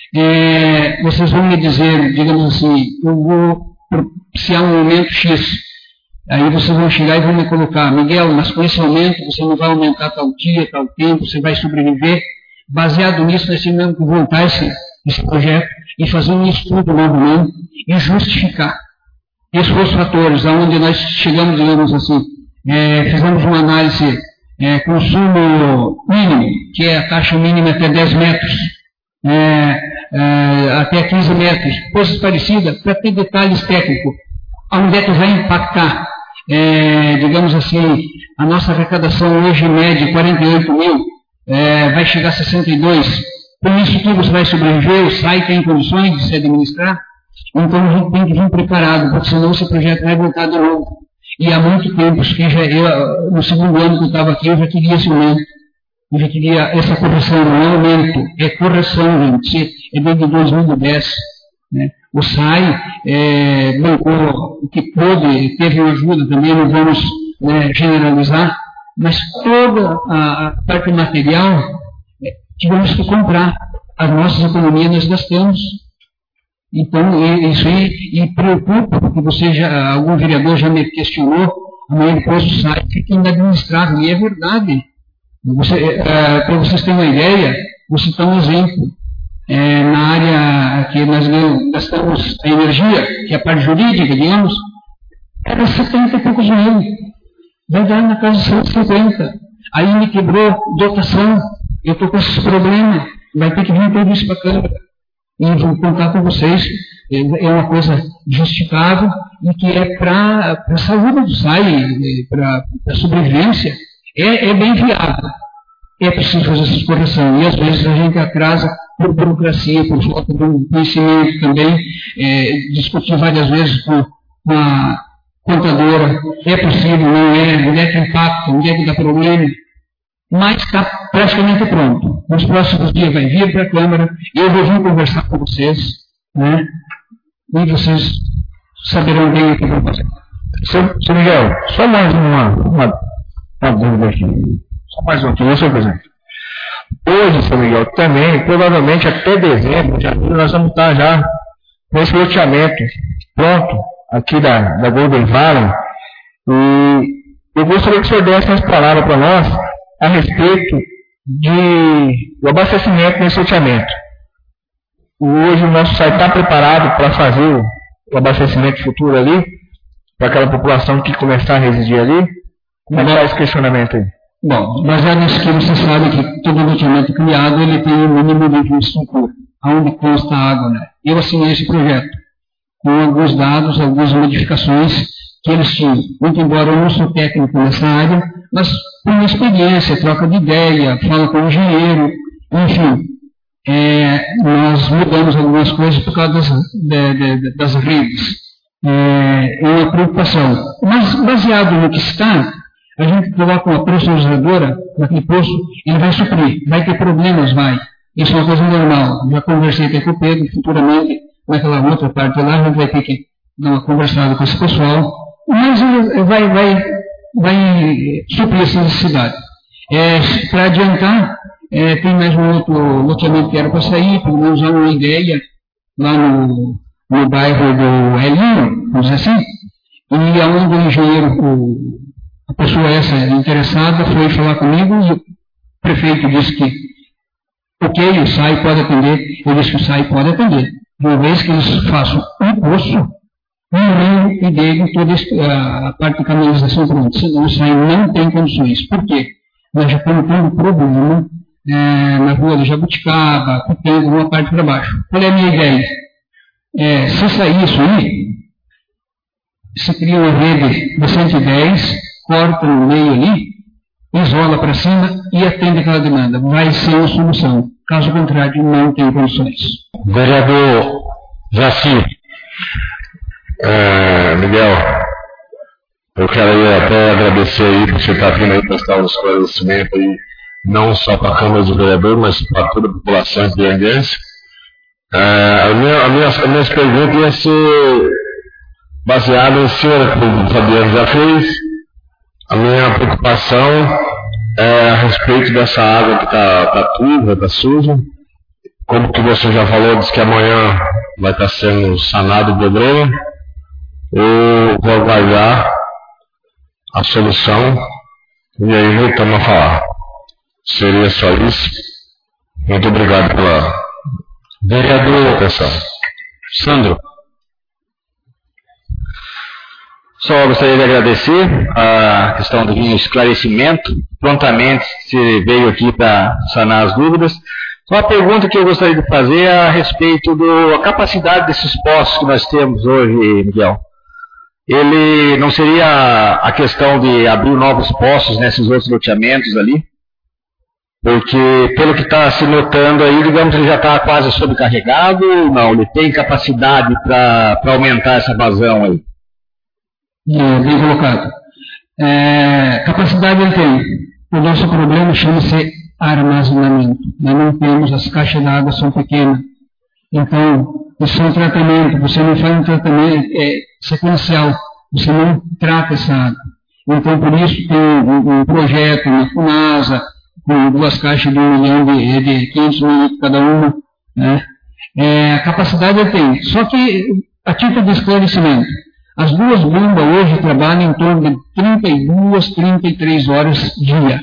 É, vocês vão me dizer, digamos assim, eu vou propiciar um aumento X, aí vocês vão chegar e vão me colocar, Miguel, mas com esse aumento você não vai aumentar tal dia, tal tempo, você vai sobreviver. Baseado nisso, nós temos que voltar esse, esse projeto e fazer um estudo novamente e justificar esses foram os fatores, aonde nós chegamos, digamos assim, é, fizemos uma análise, é, consumo mínimo, que é a taxa mínima até dez metros, é, é, até quinze metros, coisas parecidas, para ter detalhes técnicos, aonde é que vai impactar, é, digamos assim, a nossa arrecadação hoje média, quarenta e oito mil, é, vai chegar a sessenta e dois. Com isso tudo você vai sobreviver, o S A I tem condições de se administrar, então a gente tem que vir preparado, porque senão esse projeto vai voltar de novo. E há muito tempo, que já eu, no segundo ano que eu estava aqui, eu já queria esse aumento. Eu já queria essa correção, não é aumento, é correção, gente. É desde dois mil e dez. Né? O S A I é, bancou o que pôde, teve uma ajuda também, não vamos né, generalizar, mas toda a, a parte material é, tivemos que comprar. As nossas economias nós gastamos. Então, isso aí e preocupa, porque você já, algum vereador já me questionou, amanhã depois o S A I fica inadministrável, e é verdade. Você, é, para vocês terem uma ideia, vou citar um exemplo. É, na área que nós gastamos a energia, que é a parte jurídica, digamos, era setenta e poucos mil. Vai dar na casa de cento e cinquenta. Aí me quebrou dotação, eu estou com esses problemas, vai ter que vir tudo isso para a Câmara. E vou contar com vocês, é uma coisa justificável e que é para a saúde do S A I, para a sobrevivência, é, é bem viável. É preciso fazer essas correções. E às vezes a gente atrasa por burocracia, por falta de conhecimento também, é, discutir várias vezes com, com a contadora, é possível, não é, onde é que impacta, onde é que dá problema. Mas está praticamente pronto. Nos próximos dias vai vir para a Câmara, eu vou vir conversar com vocês, né? E vocês saberão bem o que vão fazer. Seu Miguel, só mais uma, uma, uma dúvida aqui. Só mais uma aqui, senhor presidente. Hoje seu Miguel, também, provavelmente até dezembro, janeiro, nós vamos estar já com esse loteamento pronto aqui da, da Golden Valley. E eu gostaria que o senhor desse umas palavras para nós a respeito de, do abastecimento nesse loteamento. Hoje o nosso site está preparado para fazer o, o abastecimento futuro ali, para aquela população que começar a residir ali. Como é que está esse questionamento aí? Bom, baseado nisso que você sabe que todo loteamento criado ele tem um mínimo de infraestrutura, onde consta a água, né? Eu assinei esse projeto com alguns dados, algumas modificações que eles tinham. Muito embora eu não sou técnico nessa área, mas com uma experiência, troca de ideia, fala com o engenheiro, enfim, é, nós mudamos algumas coisas por causa das, de, de, das redes. É, é uma preocupação. Mas baseado no que está, a gente coloca uma pressurizadora naquele poço, ele vai suprir. Vai ter problemas, vai. Isso é uma coisa normal. Já conversei até com o Pedro, futuramente, naquela outra parte lá, a gente vai ter que dar uma conversada com esse pessoal, mas vai, vai, vai suprir essa necessidade. É, para adiantar, é, tem mais um outro loteamento que era para sair, pelo menos há uma ideia, lá no, no bairro do Elinho, vamos dizer assim, e aonde o engenheiro, o, a pessoa essa interessada foi falar comigo e o prefeito disse que ok, o S A I pode atender, eu disse que o S A I pode atender. Uma vez que eles façam um poço, um rio e dele toda a parte de canalização pronta. Senão o S A I não tem condições. Por quê? Nós já estamos tendo problema é, na rua de Jabuticaba, Cutanga, uma parte para baixo. Qual é a minha ideia? É, se sair isso aí, se cria uma rede de cento e dez, corta no meio ali, isola para cima e atende aquela demanda. Vai ser uma solução. Caso contrário, não tem condições. Vereador Jaci. É, Miguel, eu quero até agradecer aí por você estar vindo aí prestar um esclarecimento aí, não só para a Câmara de Vereadores, mas para toda a população piranguense. É, a minha, a minha, as minhas perguntas iam ser baseadas em cima que o Fabiano já fez. A minha preocupação é a respeito dessa água que está tá turva, está suja. Como que você já falou, diz que amanhã vai estar sendo sanado o problema. Eu vou aguardar a solução e aí voltamos a falar. Seria só isso. Muito obrigado pela Vereador atenção. Sandro. Só gostaria de agradecer a questão do esclarecimento. Prontamente se veio aqui para sanar as dúvidas. Uma pergunta que eu gostaria de fazer é a respeito da capacidade desses postos que nós temos hoje, Miguel. Ele não seria a questão de abrir novos postos nesses outros loteamentos ali? Porque, pelo que está se notando aí, digamos que ele já está quase sobrecarregado ou não? Ele tem capacidade para aumentar essa vazão aí? É, bem colocado. É, capacidade ele tem. O nosso problema chama-se armazenamento. Nós não temos, as caixas de água são pequenas. Então, isso é um tratamento. Você não faz um tratamento é, sequencial. Você não trata essa água. Então, por isso, tem um, um projeto na FUNASA, com duas caixas de um milhão de, de quinhentos mil litros cada uma. Né? É, a capacidade ele tem. Só que, a título de esclarecimento, as duas bombas hoje trabalham em torno de trinta e duas, trinta e três horas dia.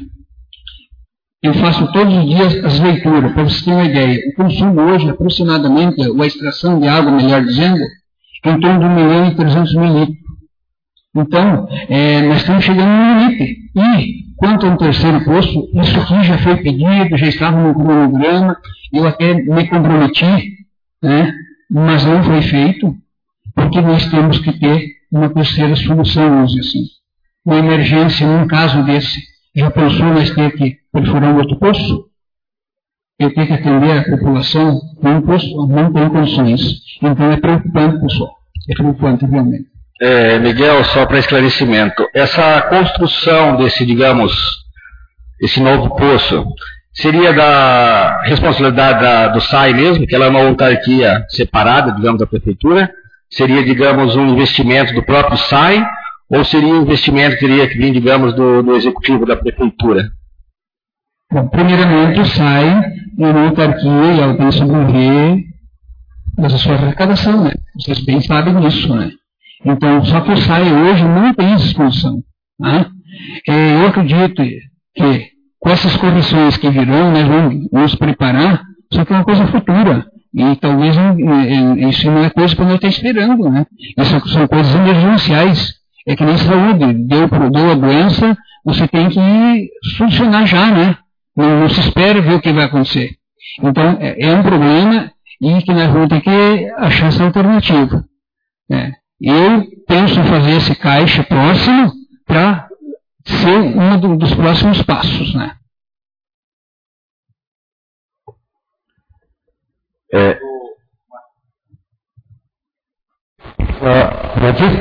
Eu faço todos os dias as leituras, para vocês terem uma ideia. O consumo hoje, aproximadamente, ou a extração de água, melhor dizendo, é em torno de um milhão e trezentos mil litros. Então, é, nós estamos chegando no limite. E, quanto ao terceiro poço, isso aqui já foi pedido, já estava no cronograma, eu até me comprometi, né, mas não foi feito, porque nós temos que ter uma terceira solução, vamos dizer assim. Uma emergência, num caso desse, já pensou nós ter que perfurar um outro poço? Eu tenho que atender a população com um poço? Não tem condições. Então é preocupante, pessoal. É preocupante, realmente. É, Miguel, só para esclarecimento, essa construção desse, digamos, esse novo poço, seria da responsabilidade da, do S A I mesmo, que ela é uma autarquia separada, digamos, da prefeitura? Seria, digamos, um investimento do próprio S A I, ou seria um investimento que teria que vir, digamos, do, do executivo da prefeitura? Bom, primeiramente o S A I e uma autarquia e ela tem que sobreviver da sua arrecadação, né? Vocês bem sabem disso, né? Então, só que o S A I hoje não tem essa exposição. Né? Eu acredito que com essas correções que virão, nós vamos nos preparar, só que é uma coisa futura. E talvez isso não é coisa para nós estar esperando, né? Isso são coisas emergenciais. É que nem saúde. Deu, deu a doença, você tem que solucionar já, né? Não, não se espera ver o que vai acontecer. Então, é, é um problema e que nós vamos ter que achar essa alternativa. É. Eu penso em fazer esse caixa próximo para ser um do, dos próximos passos, né? É. Ah, aqui?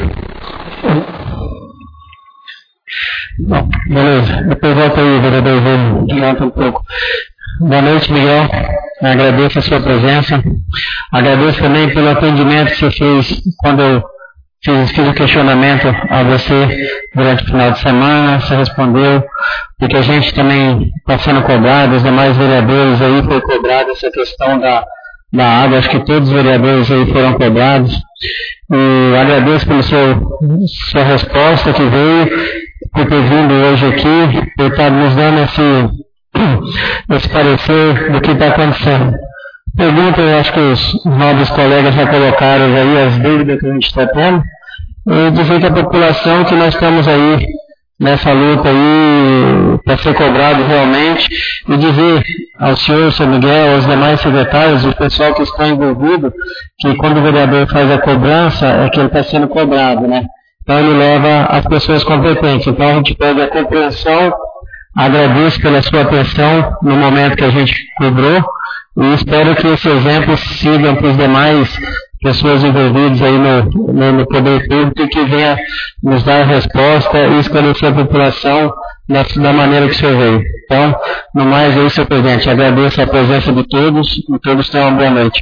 Bom, beleza. Depois volta aí, vereador, vamos um pouco. Boa noite, Miguel. Agradeço a sua presença. Agradeço também pelo atendimento que você fez quando eu fiz, fiz o questionamento a você durante o final de semana. Você respondeu, porque a gente também está sendo cobrado, os demais vereadores aí foi cobrado essa questão da, da água. Acho que todos os vereadores aí foram cobrados. E agradeço pela sua, sua resposta que veio, por ter vindo hoje aqui, por estar nos dando esse esse parecer do que está acontecendo. Pergunta, eu acho que os novos colegas já colocaram aí as dúvidas que a gente está tendo, e dizer que a população que nós estamos aí nessa luta aí para ser cobrado realmente, e dizer ao senhor, senhor Miguel, aos demais secretários, o pessoal que está envolvido, que quando o vereador faz a cobrança, é que ele está sendo cobrado, né? Então ele leva as pessoas competentes. Então a gente pede a compreensão. Agradeço pela sua atenção no momento que a gente cobrou e espero que esse exemplo siga para os demais pessoas envolvidas aí no, no, no poder público e que venha nos dar a resposta e esclarecer a população da, da maneira que o senhor veio. Então, no mais, é isso, senhor presidente. Agradeço a presença de todos e todos tenham uma boa noite.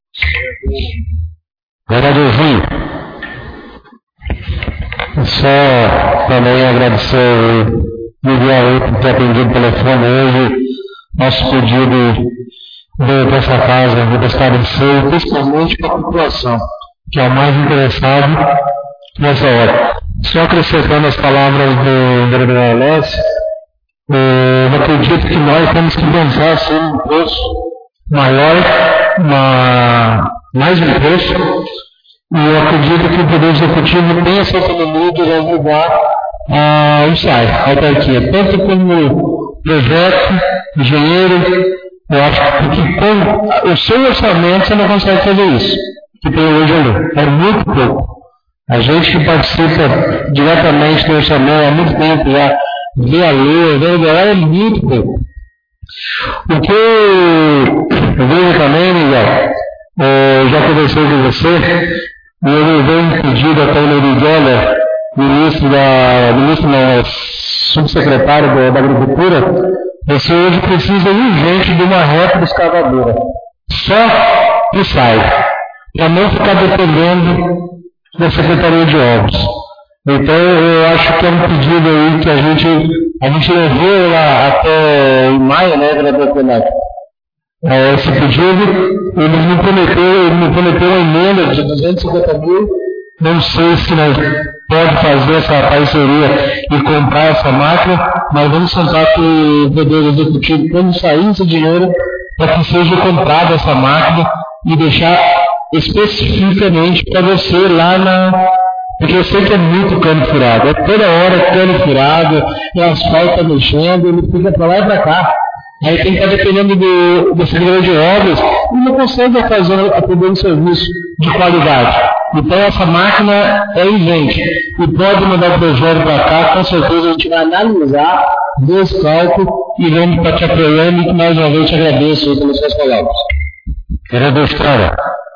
Vereadorzinho, só também agradecer Miguel por ter atendido o telefone hoje, nosso pedido veio para essa casa, vou esclarecer, principalmente para a população, que é o mais interessado nessa hora. Só acrescentando as palavras do vereador Alessio, eu acredito que nós temos que pensar assim, um preço maior, uma, mais um preço, e eu acredito que o Poder Executivo tem essa autonomia de ajudar a o S A I, a autarquia, tanto como projeto, engenheiro, eu acho que com o seu orçamento você não consegue fazer isso, que tem hoje ali, é muito pouco. A gente que participa diretamente do orçamento há muito tempo já, vê a lei, vê a lei, é muito pouco. O que eu vejo também, Miguel, eu já conversei com você, e eu venho pedido até o Meridiana, ministro da, ministro não, subsecretário da, da Agricultura, você hoje precisa urgente de uma reta escavadora. Só que sai, para não ficar dependendo da Secretaria de Obras. Então eu acho que é um pedido aí que a gente, a gente levou lá até em maio, né, vereador Penato? É, esse pedido, eles me prometeram, ele me prometeu uma emenda de duzentos e cinquenta mil, não sei se nós pode fazer essa parceria e comprar essa máquina, mas vamos sentar com o Poder Executivo quando sair esse dinheiro para que seja comprada essa máquina e deixar especificamente para você lá na... Porque eu sei que é muito cano furado, é toda hora cano furado, é asfalto mexendo, ele fica para lá e para cá. Aí tem que estar dependendo do, do Secretaria de Obras e não consegue fazer a poder um serviço de qualidade. Então essa máquina é urgente e pode mandar o projeto para cá, com certeza a gente vai analisar, ver os cálculos e vamos estar te apoiando e que mais uma vez te agradeço pelas suas palavras. Vereador Estrada.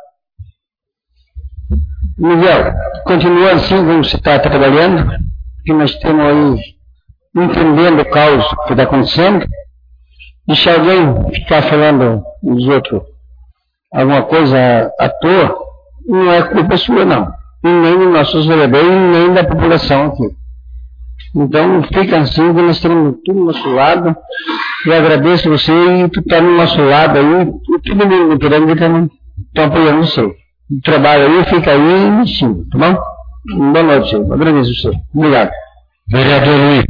Miguel, continua assim como você está trabalhando, que nós estamos aí entendendo o caos que está acontecendo. E se alguém ficar falando dos outros alguma coisa à toa, não é culpa sua não, e nem dos nossos vereadores, nem da população aqui. Então fica assim que nós temos tudo do nosso lado, Eu agradeço você e tu tá no nosso lado aí, e todo mundo no programa está apoiando você. O trabalho aí, fica aí e me ensina, tá bom? Boa noite, senhor. Agradeço você. Obrigado. Vereador Luiz.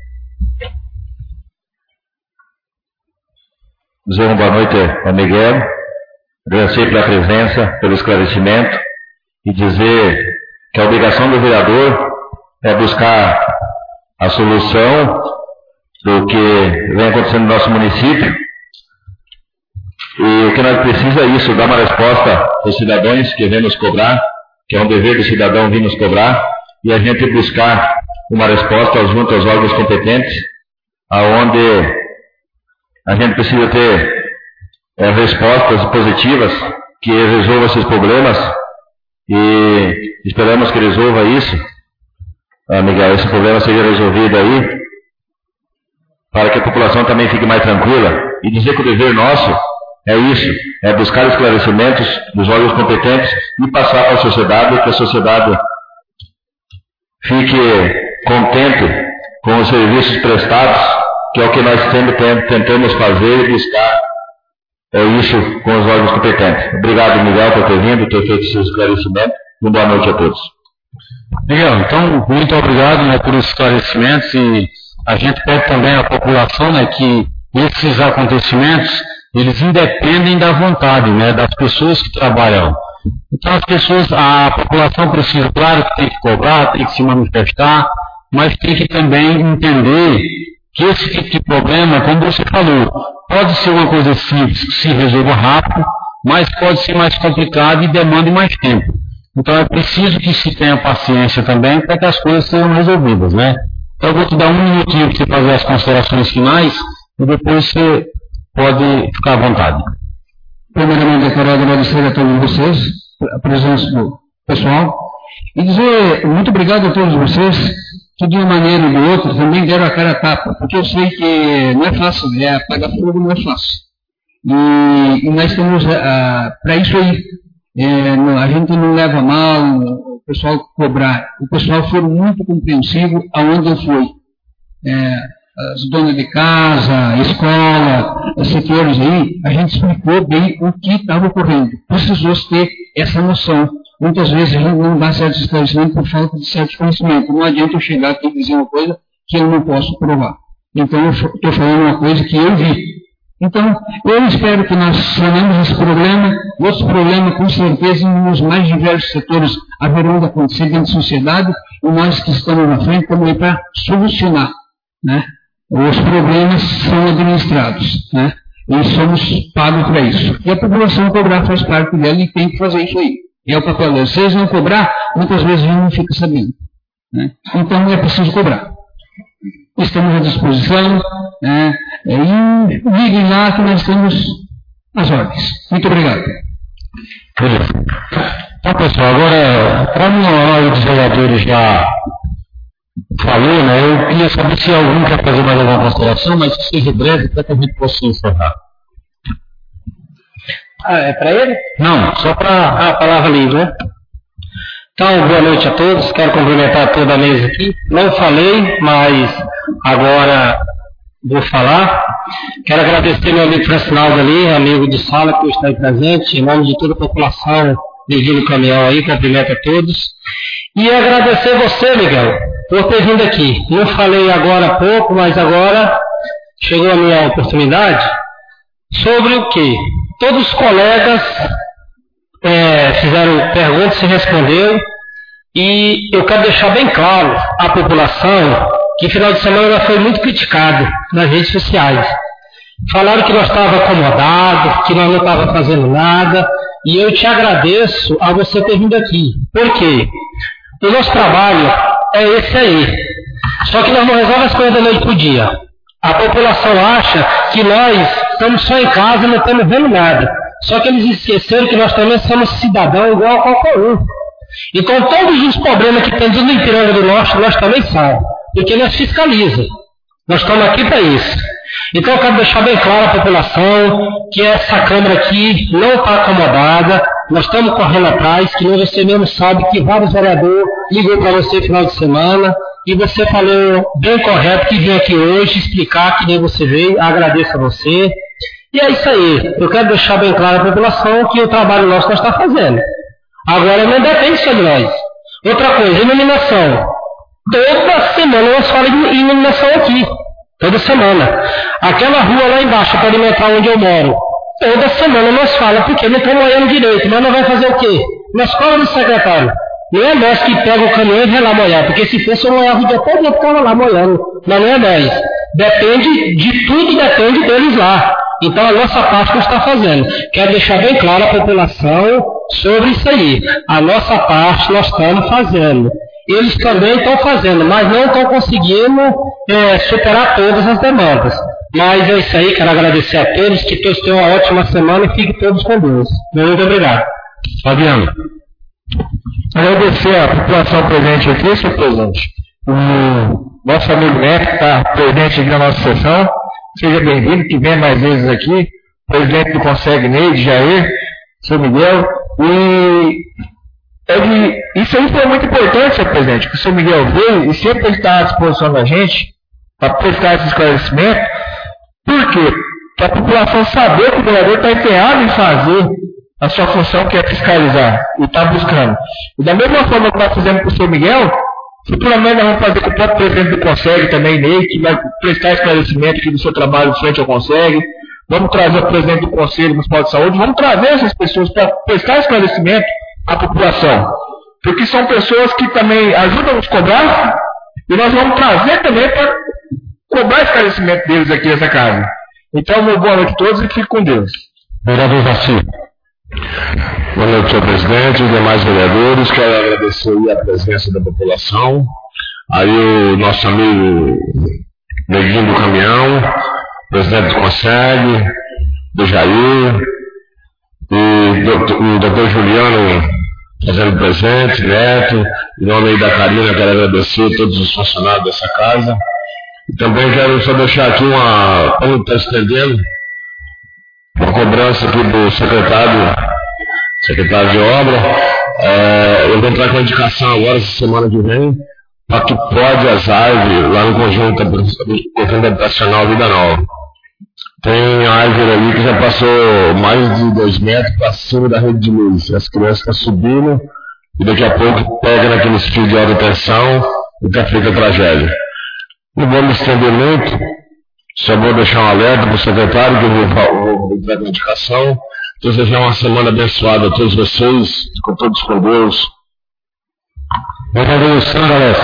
Dizer uma boa noite ao Miguel, agradecer pela presença, pelo esclarecimento e dizer que a obrigação do vereador é buscar a solução do que vem acontecendo no nosso município. E o que nós precisamos é isso, dar uma resposta aos cidadãos que vêm nos cobrar, que é um dever do cidadão vir nos cobrar, e a gente buscar uma resposta junto aos órgãos competentes, aonde a gente precisa ter é, respostas positivas que resolvam esses problemas, e esperamos que resolva isso, ah, Miguel, esse problema seja resolvido aí, para que a população também fique mais tranquila, e dizer que o dever nosso é isso, é buscar esclarecimentos dos órgãos competentes e passar para a sociedade, que a sociedade fique contente com os serviços prestados, que é o que nós sempre tentamos fazer e buscar é isso com os órgãos competentes. Obrigado, Miguel, por ter vindo, ter feito esse esclarecimento, e boa noite a todos. Miguel, então, muito obrigado, né, por esses esclarecimentos, e a gente pede também à população, né, que esses acontecimentos, eles independem da vontade, né, das pessoas que trabalham. Então as pessoas, a população precisa, claro que tem que cobrar, tem que se manifestar, mas tem que também entender que esse tipo de problema, como você falou, pode ser uma coisa simples, que se resolva rápido, mas pode ser mais complicado e demande mais tempo. Então é preciso que se tenha paciência também para que as coisas sejam resolvidas, né? Então eu vou te dar um minutinho para você fazer as considerações finais e depois você pode ficar à vontade. Primeiramente, eu quero agradecer a todos vocês a presença do pessoal e dizer muito obrigado a todos vocês que de uma maneira ou de outra também deram a cara a tapa, porque eu sei que não é fácil, é apagar fogo não é fácil. E, e nós temos para isso aí, é, a gente não leva mal o pessoal cobrar, o pessoal foi muito compreensivo aonde eu fui. É, as donas de casa, escola, os setores aí, a gente explicou bem o que estava ocorrendo. Precisou ter essa noção. Muitas vezes a gente não dá certos esclarecimentos por falta de certos conhecimentos. Não adianta eu chegar aqui e dizer uma coisa que eu não posso provar. Então eu estou falando uma coisa que eu vi. Então, eu espero que nós sanemos esse problema. Outros problemas, com certeza, nos mais diversos setores haverão de acontecer dentro da sociedade, e nós que estamos na frente estamos aí para solucionar, né? Os problemas são administrados, né? E somos pagos para isso. E a população cobrar faz parte dela e tem que fazer isso aí. É o papel deles. Se eles não cobrar, muitas vezes a gente não fica sabendo, né? Então é preciso cobrar. Estamos à disposição, né? E liguem lá que nós temos as ordens. Muito obrigado. Beleza. Então, pessoal, agora, para não os vereadores já falou, né? Eu queria saber se algum quer fazer mais alguma consideração, mas que seja breve para que a gente possa encerrar. Ah, é para ele? Não, só para ah, a palavra livre, né? Então, boa noite a todos. Quero cumprimentar toda a mesa aqui. Não falei, mas agora vou falar. Quero agradecer meu amigo Francinaldo ali, amigo de sala que está aí presente, em nome de toda a população do Caminhão aí, cumprimento a todos. E agradecer você, Miguel, por ter vindo aqui. Não falei agora há pouco, mas agora chegou a minha oportunidade. Sobre o quê? Todos os colegas é, fizeram perguntas e responderam. E eu quero deixar bem claro à população que final de semana ela foi muito criticado nas redes sociais. Falaram que nós estávamos acomodados, que nós não estávamos fazendo nada. E eu te agradeço a você ter vindo aqui. Por quê? O nosso trabalho é esse aí. Só que nós não resolvemos as coisas da noite para o dia. A população acha que nós estamos só em casa e não estamos vendo nada. Só que eles esqueceram que nós também somos cidadãos igual a qualquer um. Então todos os problemas que tem no Ipiranga do Norte, nós também somos. Porque nós fiscalizamos. Nós estamos aqui para isso. Então eu quero deixar bem claro à população que essa Câmara aqui não está acomodada. Nós estamos correndo atrás, que nem você mesmo sabe que vários vereadores ligou para você no final de semana e você falou bem correto que veio aqui hoje explicar que nem você veio, agradeço a você. E é isso aí, eu quero deixar bem claro à população que o trabalho nosso nós estamos fazendo. Agora não depende só de nós. Outra coisa, iluminação. Toda semana nós falamos de iluminação aqui. Toda semana. Aquela rua lá embaixo para alimentar onde eu moro. Toda semana nós falamos, porque não estamos molhando direito, mas nós vamos fazer o quê? Na escola do secretário. Não é nós que pega o caminhão e vai lá molhar, porque se fosse eu molhava o dia todo eu ficava lá molhando. Mas não é nós. Depende de tudo, depende deles lá. Então a nossa parte nós está fazendo. Quero deixar bem claro à população sobre isso aí. A nossa parte nós estamos fazendo. Eles também estão fazendo, mas não estão conseguindo é, superar todas as demandas. Mas é isso aí, quero agradecer a todos, que todos tenham uma ótima semana e fiquem todos com Deus. Muito obrigado. Fabiano. Agradecer a população presente aqui, senhor presidente. O nosso amigo Neto está presente aqui na nossa sessão. Seja bem-vindo, que venha mais vezes aqui. Presidente do Conseg, Neide, Jair, senhor Miguel. E ele, isso aí foi muito importante, senhor presidente, que o senhor Miguel veio e sempre está à disposição da gente para prestar esse esclarecimento. Por quê? Para a população saber que o vereador está empenhado em fazer a sua função, que é fiscalizar, e está buscando. E da mesma forma que nós fizemos com o senhor Miguel, futuramente nós vamos fazer com o próprio presidente do Conseg também, Ney, que vai prestar esclarecimento aqui do seu trabalho frente ao Conseg. Vamos trazer o presidente do Conselho Municipal de Saúde, vamos trazer essas pessoas para prestar esclarecimento à população. Porque são pessoas que também ajudam a nos cobrar, e nós vamos trazer também para cobrar esclarecimento deles aqui nessa casa. Então, uma boa noite a todos e fique com Deus. Vereador Vassi. Boa noite, senhor presidente, os demais vereadores. Quero agradecer aí a presença da população. Aí o nosso amigo Neguinho do Caminhão, presidente do Conseg, do Jair, e o doutor Juliano fazendo presente, Neto, em nome aí da Karina, quero agradecer a todos os funcionários dessa casa. E também quero só deixar aqui uma, como está estendendo, uma cobrança aqui do secretário, secretário de obra. É, eu vou entrar com a indicação agora, essa semana que vem, para que pode as árvores lá no conjunto, conjunto habitacional Vida Nova. Tem árvore ali que já passou mais de dois metros para cima da rede de luz. As crianças estão subindo e daqui a pouco pega naqueles fios de alta tensão e tá feita a tragédia. Não vou me estender muito, só vou deixar um alerta para o secretário que eu vou, vou entrar com a indicação. Desejar uma semana abençoada a todos vocês, com todos com Deus. Vereador Sandra.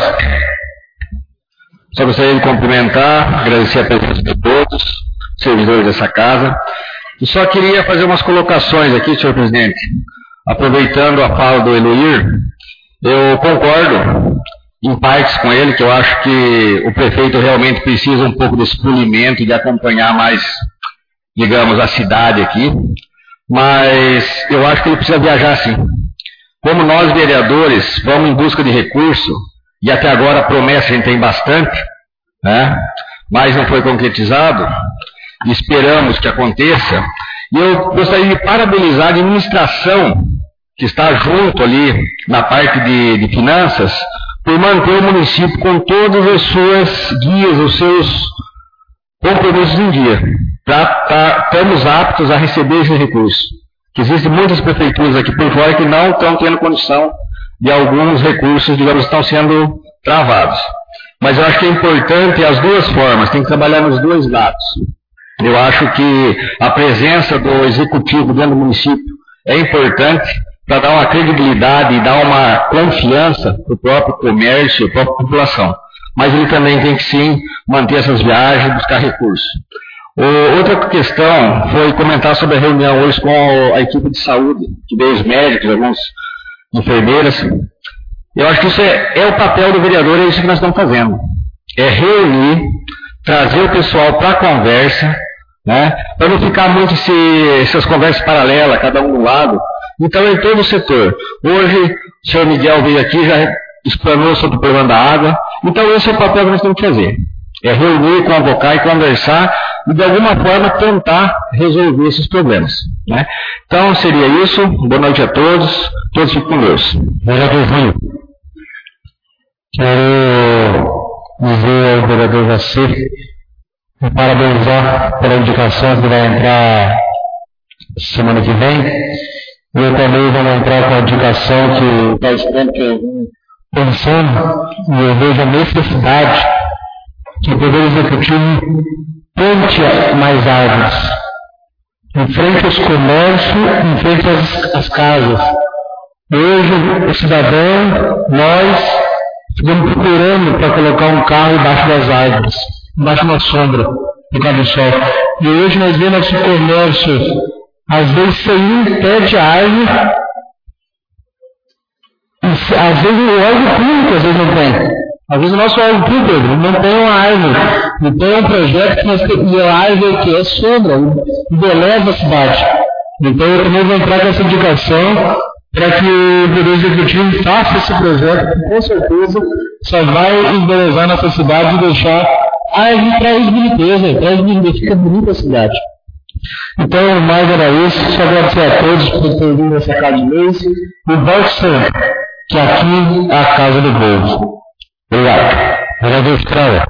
Só gostaria de cumprimentar, agradecer a presença de todos, servidores dessa casa. E só queria fazer umas colocações aqui, senhor presidente. Aproveitando a fala do Eloir, eu concordo em partes com ele, que eu acho que o prefeito realmente precisa um pouco desse polimento e de acompanhar mais, digamos, a cidade aqui. Mas eu acho que ele precisa viajar sim. Como nós, vereadores, vamos em busca de recurso, e até agora a promessa a gente tem bastante, né? Mas não foi concretizado, esperamos que aconteça. E eu gostaria de parabenizar a administração que está junto ali na parte de, de finanças, por manter o município com todas as suas guias, os seus compromissos em dia. Pra, pra, estamos aptos a receber esse recurso. Que existem muitas prefeituras aqui por fora que não estão tendo condição de alguns recursos, digamos, estão sendo travados. Mas eu acho que é importante as duas formas, tem que trabalhar nos dois lados. Eu acho que a presença do executivo dentro do município é importante para dar uma credibilidade e dar uma confiança para o próprio comércio, para a própria população. Mas ele também tem que sim manter essas viagens e buscar recursos. O, outra questão foi comentar sobre a reunião hoje com a equipe de saúde, que veio os médicos, alguns enfermeiras. Eu acho que isso é, é o papel do vereador, é isso que nós estamos fazendo. É reunir, trazer o pessoal para a conversa, né, para não ficar muito esse, essas conversas paralelas, cada um do lado. Então, em todo o setor. Hoje, o senhor Miguel veio aqui, já explanou sobre o problema da água. Então, esse é o papel que nós temos que fazer. É reunir, convocar e conversar e, de alguma forma, tentar resolver esses problemas, né? Então, seria isso. Boa noite a todos. Todos fiquem com Deus. Vereador Júnior. Quero dizer ao vereador Jacir e parabenizar pela indicação que vai entrar semana que vem. Eu também vou entrar com a indicação que está esperando que eu venho pensando, e eu vejo a necessidade que o Poder Executivo plante mais árvores em frente aos comércios, em frente às, às casas. Hoje, o cidadão, nós, ficamos procurando para colocar um carro embaixo das árvores, embaixo da sombra, por causa do sol. E hoje nós vemos esse comércio, às vezes sem um pé de árvore, e, às vezes o órgão público, às vezes não tem. Às vezes o nosso órgão público não tem uma árvore, não tem um projeto que nós temos, e a árvore que é sombra, embeleza a cidade. Então eu também vou entrar com essa indicação para que o Poder Executivo faça esse projeto, que com certeza só vai embelezar nossa cidade e deixar a árvore traz boniteza, traz boniteza, fica bonita a cidade. Então, mais era isso, só agradecer a todos por terem vindo nessa casa de leis e volte sempre, que aqui é a casa do povo. Obrigado. Vereador Estrada.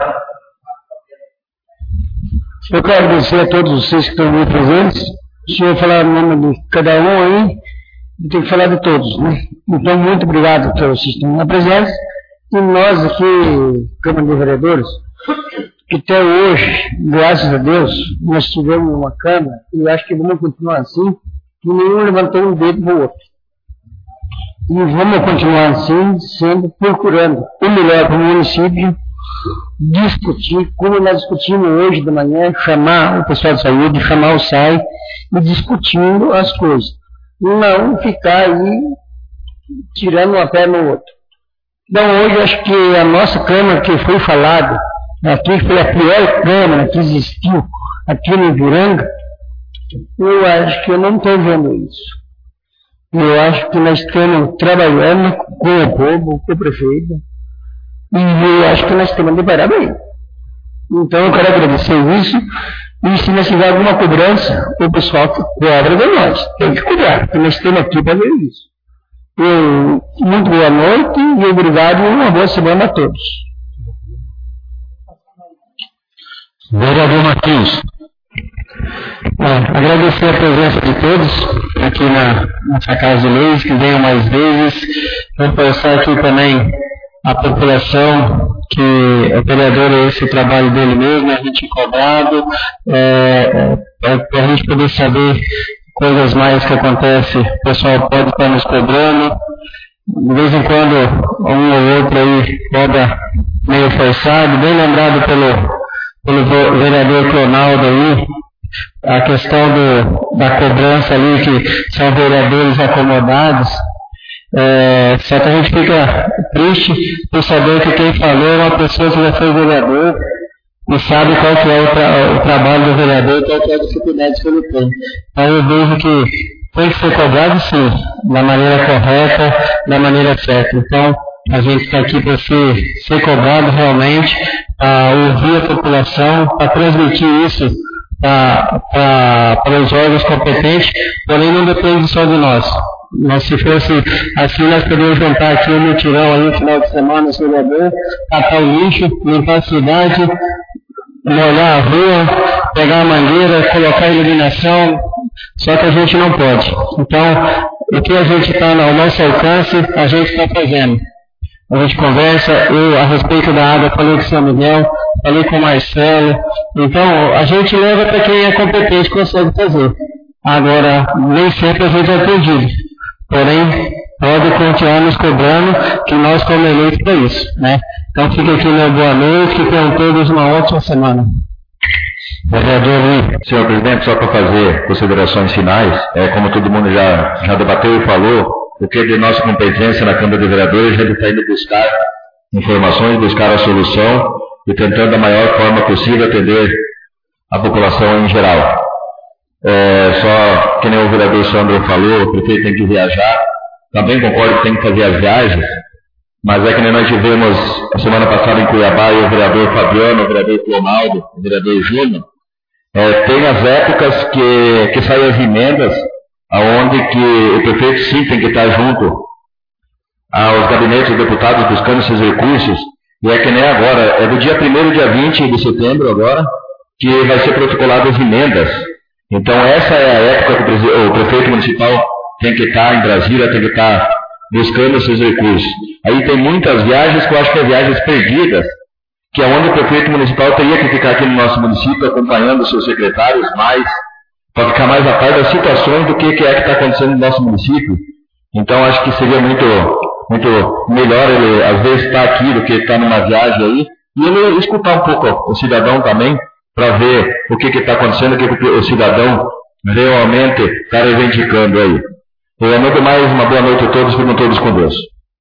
Eu quero agradecer a todos vocês que estão aí presentes. O senhor falar o nome de cada um aí, tem que falar de todos, né? Então, muito obrigado por vocês estarem presentes. E nós aqui, Câmara de Vereadores, que até hoje, graças a Deus, nós tivemos uma Câmara, e acho que vamos continuar assim, que nenhum levantou um dedo para o outro. E vamos continuar assim, sempre procurando o melhor para o município, discutir, como nós discutimos hoje de manhã, chamar o pessoal de saúde, chamar o S A I, e discutindo as coisas. Não ficar aí tirando uma perna no outro. Então hoje acho que a nossa Câmara que foi falada, aqui foi a pior Câmara que existiu aqui no Ipiranga, eu acho que eu não estou vendo isso. Eu acho que nós estamos trabalhando com o povo, com o prefeito, e eu acho que nós estamos de parabéns. Então eu quero agradecer isso, e se nós tiver alguma cobrança, o pessoal que cobra de nós, tem que cobrar, porque nós estamos aqui para ver isso. Eu, muito boa noite, e obrigado, e uma boa semana a todos. Vereador Martins. É, agradecer a presença de todos aqui na nossa Casa de Leis, que venham mais vezes. Reforçar aqui também a população que o vereador é esse o trabalho dele mesmo, a gente cobrado, é, é, para a gente poder saber coisas mais que acontecem, o pessoal pode estar nos cobrando. De vez em quando, um ou outro aí cobra meio forçado, bem lembrado pelo, pelo vereador Cronaldo aí, a questão do, da cobrança ali, que são vereadores acomodados, é, só que a gente fica triste por saber que quem falou é uma pessoa que já foi vereador e sabe qual que é o, tra o trabalho do vereador e qual que é a dificuldade que ele tem. Então eu vejo que tem que ser cobrado sim, da maneira correta, da maneira certa. Então a gente está aqui para ser, ser cobrado realmente, para ouvir a população, para transmitir isso para os órgãos competentes, porém não depende só de nós. Mas se fosse assim, nós poderíamos juntar aqui um mutirão aí no final de semana, o vereador, catar o lixo, limpar a cidade, molhar a rua, pegar a mangueira, colocar a iluminação, só que a gente não pode. Então, o que a gente está ao nosso alcance, a gente está fazendo. A gente conversa, eu a respeito da água falei com o São Miguel, falei com o Marcelo, então a gente leva para quem é competente consegue fazer. Agora, nem sempre a gente é atendido, porém pode continuar nos cobrando que nós estamos eleitos para isso, né? Então fica aqui meu boa noite, que tenham todos uma ótima semana. Vereador Luiz. Senhor presidente, só para fazer considerações finais, é, como todo mundo já, já debateu e falou, o que é de nossa competência na Câmara de Vereadores, a gente está indo buscar informações, buscar a solução e tentando da maior forma possível atender a população em geral. É, só que nem o vereador Sandro falou, o prefeito tem que viajar, também concordo que tem que fazer as viagens, mas é que nem nós tivemos a semana passada em Cuiabá e o vereador Fabiano, o vereador Clonaldo, o vereador Júnior, é, tem as épocas que, que saem as emendas, aonde que o prefeito sim tem que estar junto aos gabinetes dos deputados buscando esses recursos, e é que nem agora, é do dia primeiro ao dia vinte de setembro agora, que vai ser protocolado as emendas. Então essa é a época que o prefeito municipal tem que estar em Brasília, tem que estar buscando esses recursos. Aí tem muitas viagens que eu acho que é viagens perdidas, que é onde o prefeito municipal teria que ficar aqui no nosso município acompanhando os seus secretários mais, para ficar mais a par das situações do que, que é que está acontecendo no nosso município. Então acho que seria muito, muito melhor ele às vezes estar aqui do que estar numa viagem aí, e ele escutar um pouco o cidadão também, para ver o que está acontecendo, o que, que o cidadão realmente está reivindicando aí. Eu muito mais, uma boa noite a todos, ficam todos com Deus.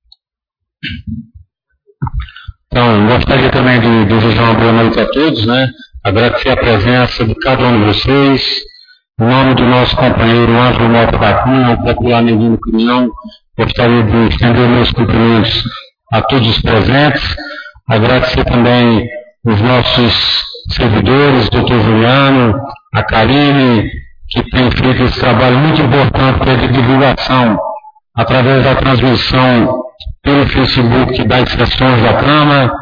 Então, gostaria também de desejar uma boa noite a todos, né? Agradecer a presença de cada um de vocês, em nome do nosso companheiro Ângelo Mota da Cunha, o popular Neguinho Cunhão, gostaria de estender meus cumprimentos a todos os presentes, agradecer também os nossos servidores, doutor Juliano, a Karine, que tem feito esse trabalho muito importante de divulgação através da transmissão pelo Facebook das sessões da Câmara,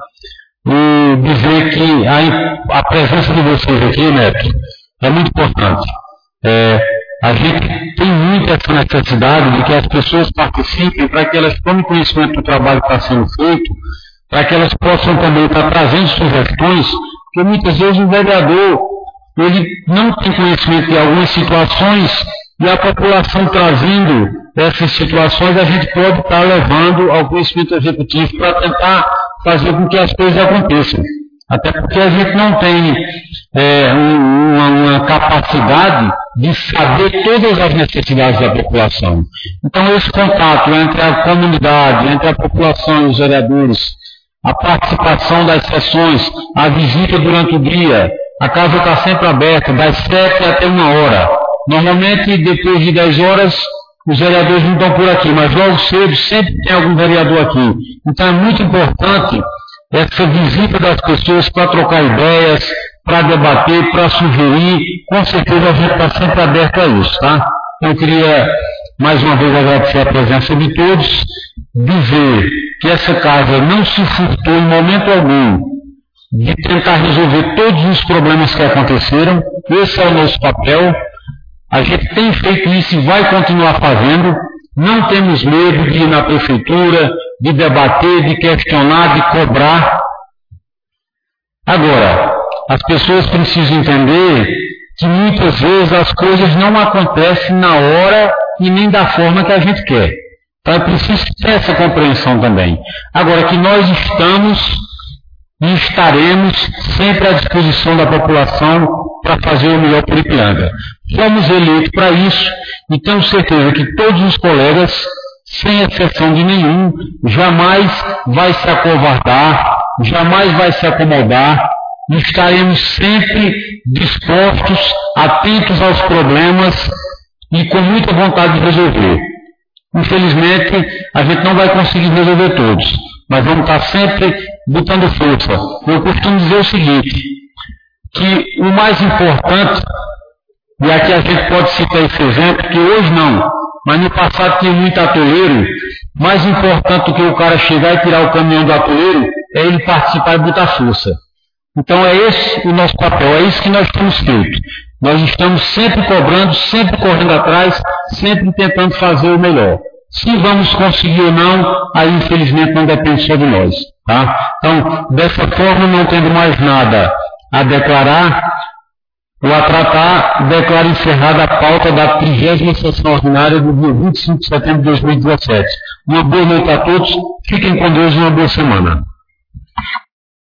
e dizer que a, a presença de vocês aqui, Neto, é muito importante. É, a gente tem muito essa necessidade de que as pessoas participem para que elas tomem conhecimento do trabalho que está sendo feito, para que elas possam também estar trazendo sugestões, porque muitas vezes o vereador ele não tem conhecimento de algumas situações e a população trazendo essas situações a gente pode estar levando ao conhecimento executivo para tentar fazer com que as coisas aconteçam. Até porque a gente não tem é, um, uma, uma capacidade de saber todas as necessidades da população. Então esse contato entre a comunidade, entre a população e os vereadores, a participação das sessões, a visita durante o dia, a casa está sempre aberta, das sete até uma hora. Normalmente, depois de dez horas, os vereadores não estão por aqui, mas logo cedo sempre tem algum vereador aqui. Então é muito importante essa visita das pessoas para trocar ideias, para debater, para sugerir. Com certeza a gente está sempre aberto a isso, tá? Eu queria mais uma vez agradecer a presença de todos, dizer que essa casa não se furtou em momento algum de tentar resolver todos os problemas que aconteceram. Esse é o nosso papel. A gente tem feito isso e vai continuar fazendo. Não temos medo de ir na prefeitura, de debater, de questionar, de cobrar. Agora, as pessoas precisam entender que muitas vezes as coisas não acontecem na hora e nem da forma que a gente quer. Então é preciso ter essa compreensão também. Agora, que nós estamos e estaremos sempre à disposição da população para fazer o melhor por Ipiranga. Fomos eleitos para isso e tenho certeza que todos os colegas, sem exceção de nenhum, jamais vai se acovardar, jamais vai se acomodar, e estaremos sempre dispostos, atentos aos problemas e com muita vontade de resolver. Infelizmente, a gente não vai conseguir resolver todos, mas vamos estar sempre botando força. Eu costumo dizer o seguinte, que o mais importante, e aqui a gente pode citar esse exemplo, que hoje não, mas no passado tinha muito atoleiro, mais importante do que o cara chegar e tirar o caminhão do atoleiro, é ele participar e botar força. Então é esse o nosso papel, é isso que nós temos feito. Nós estamos sempre cobrando, sempre correndo atrás, sempre tentando fazer o melhor. Se vamos conseguir ou não, aí infelizmente não depende só de nós. Tá? Então, dessa forma, não tendo mais nada a declarar ou a tratar, declaro encerrada a pauta da trigésima sessão ordinária do dia vinte e cinco de setembro de dois mil e dezessete. Uma boa noite a todos, fiquem com Deus e uma boa semana.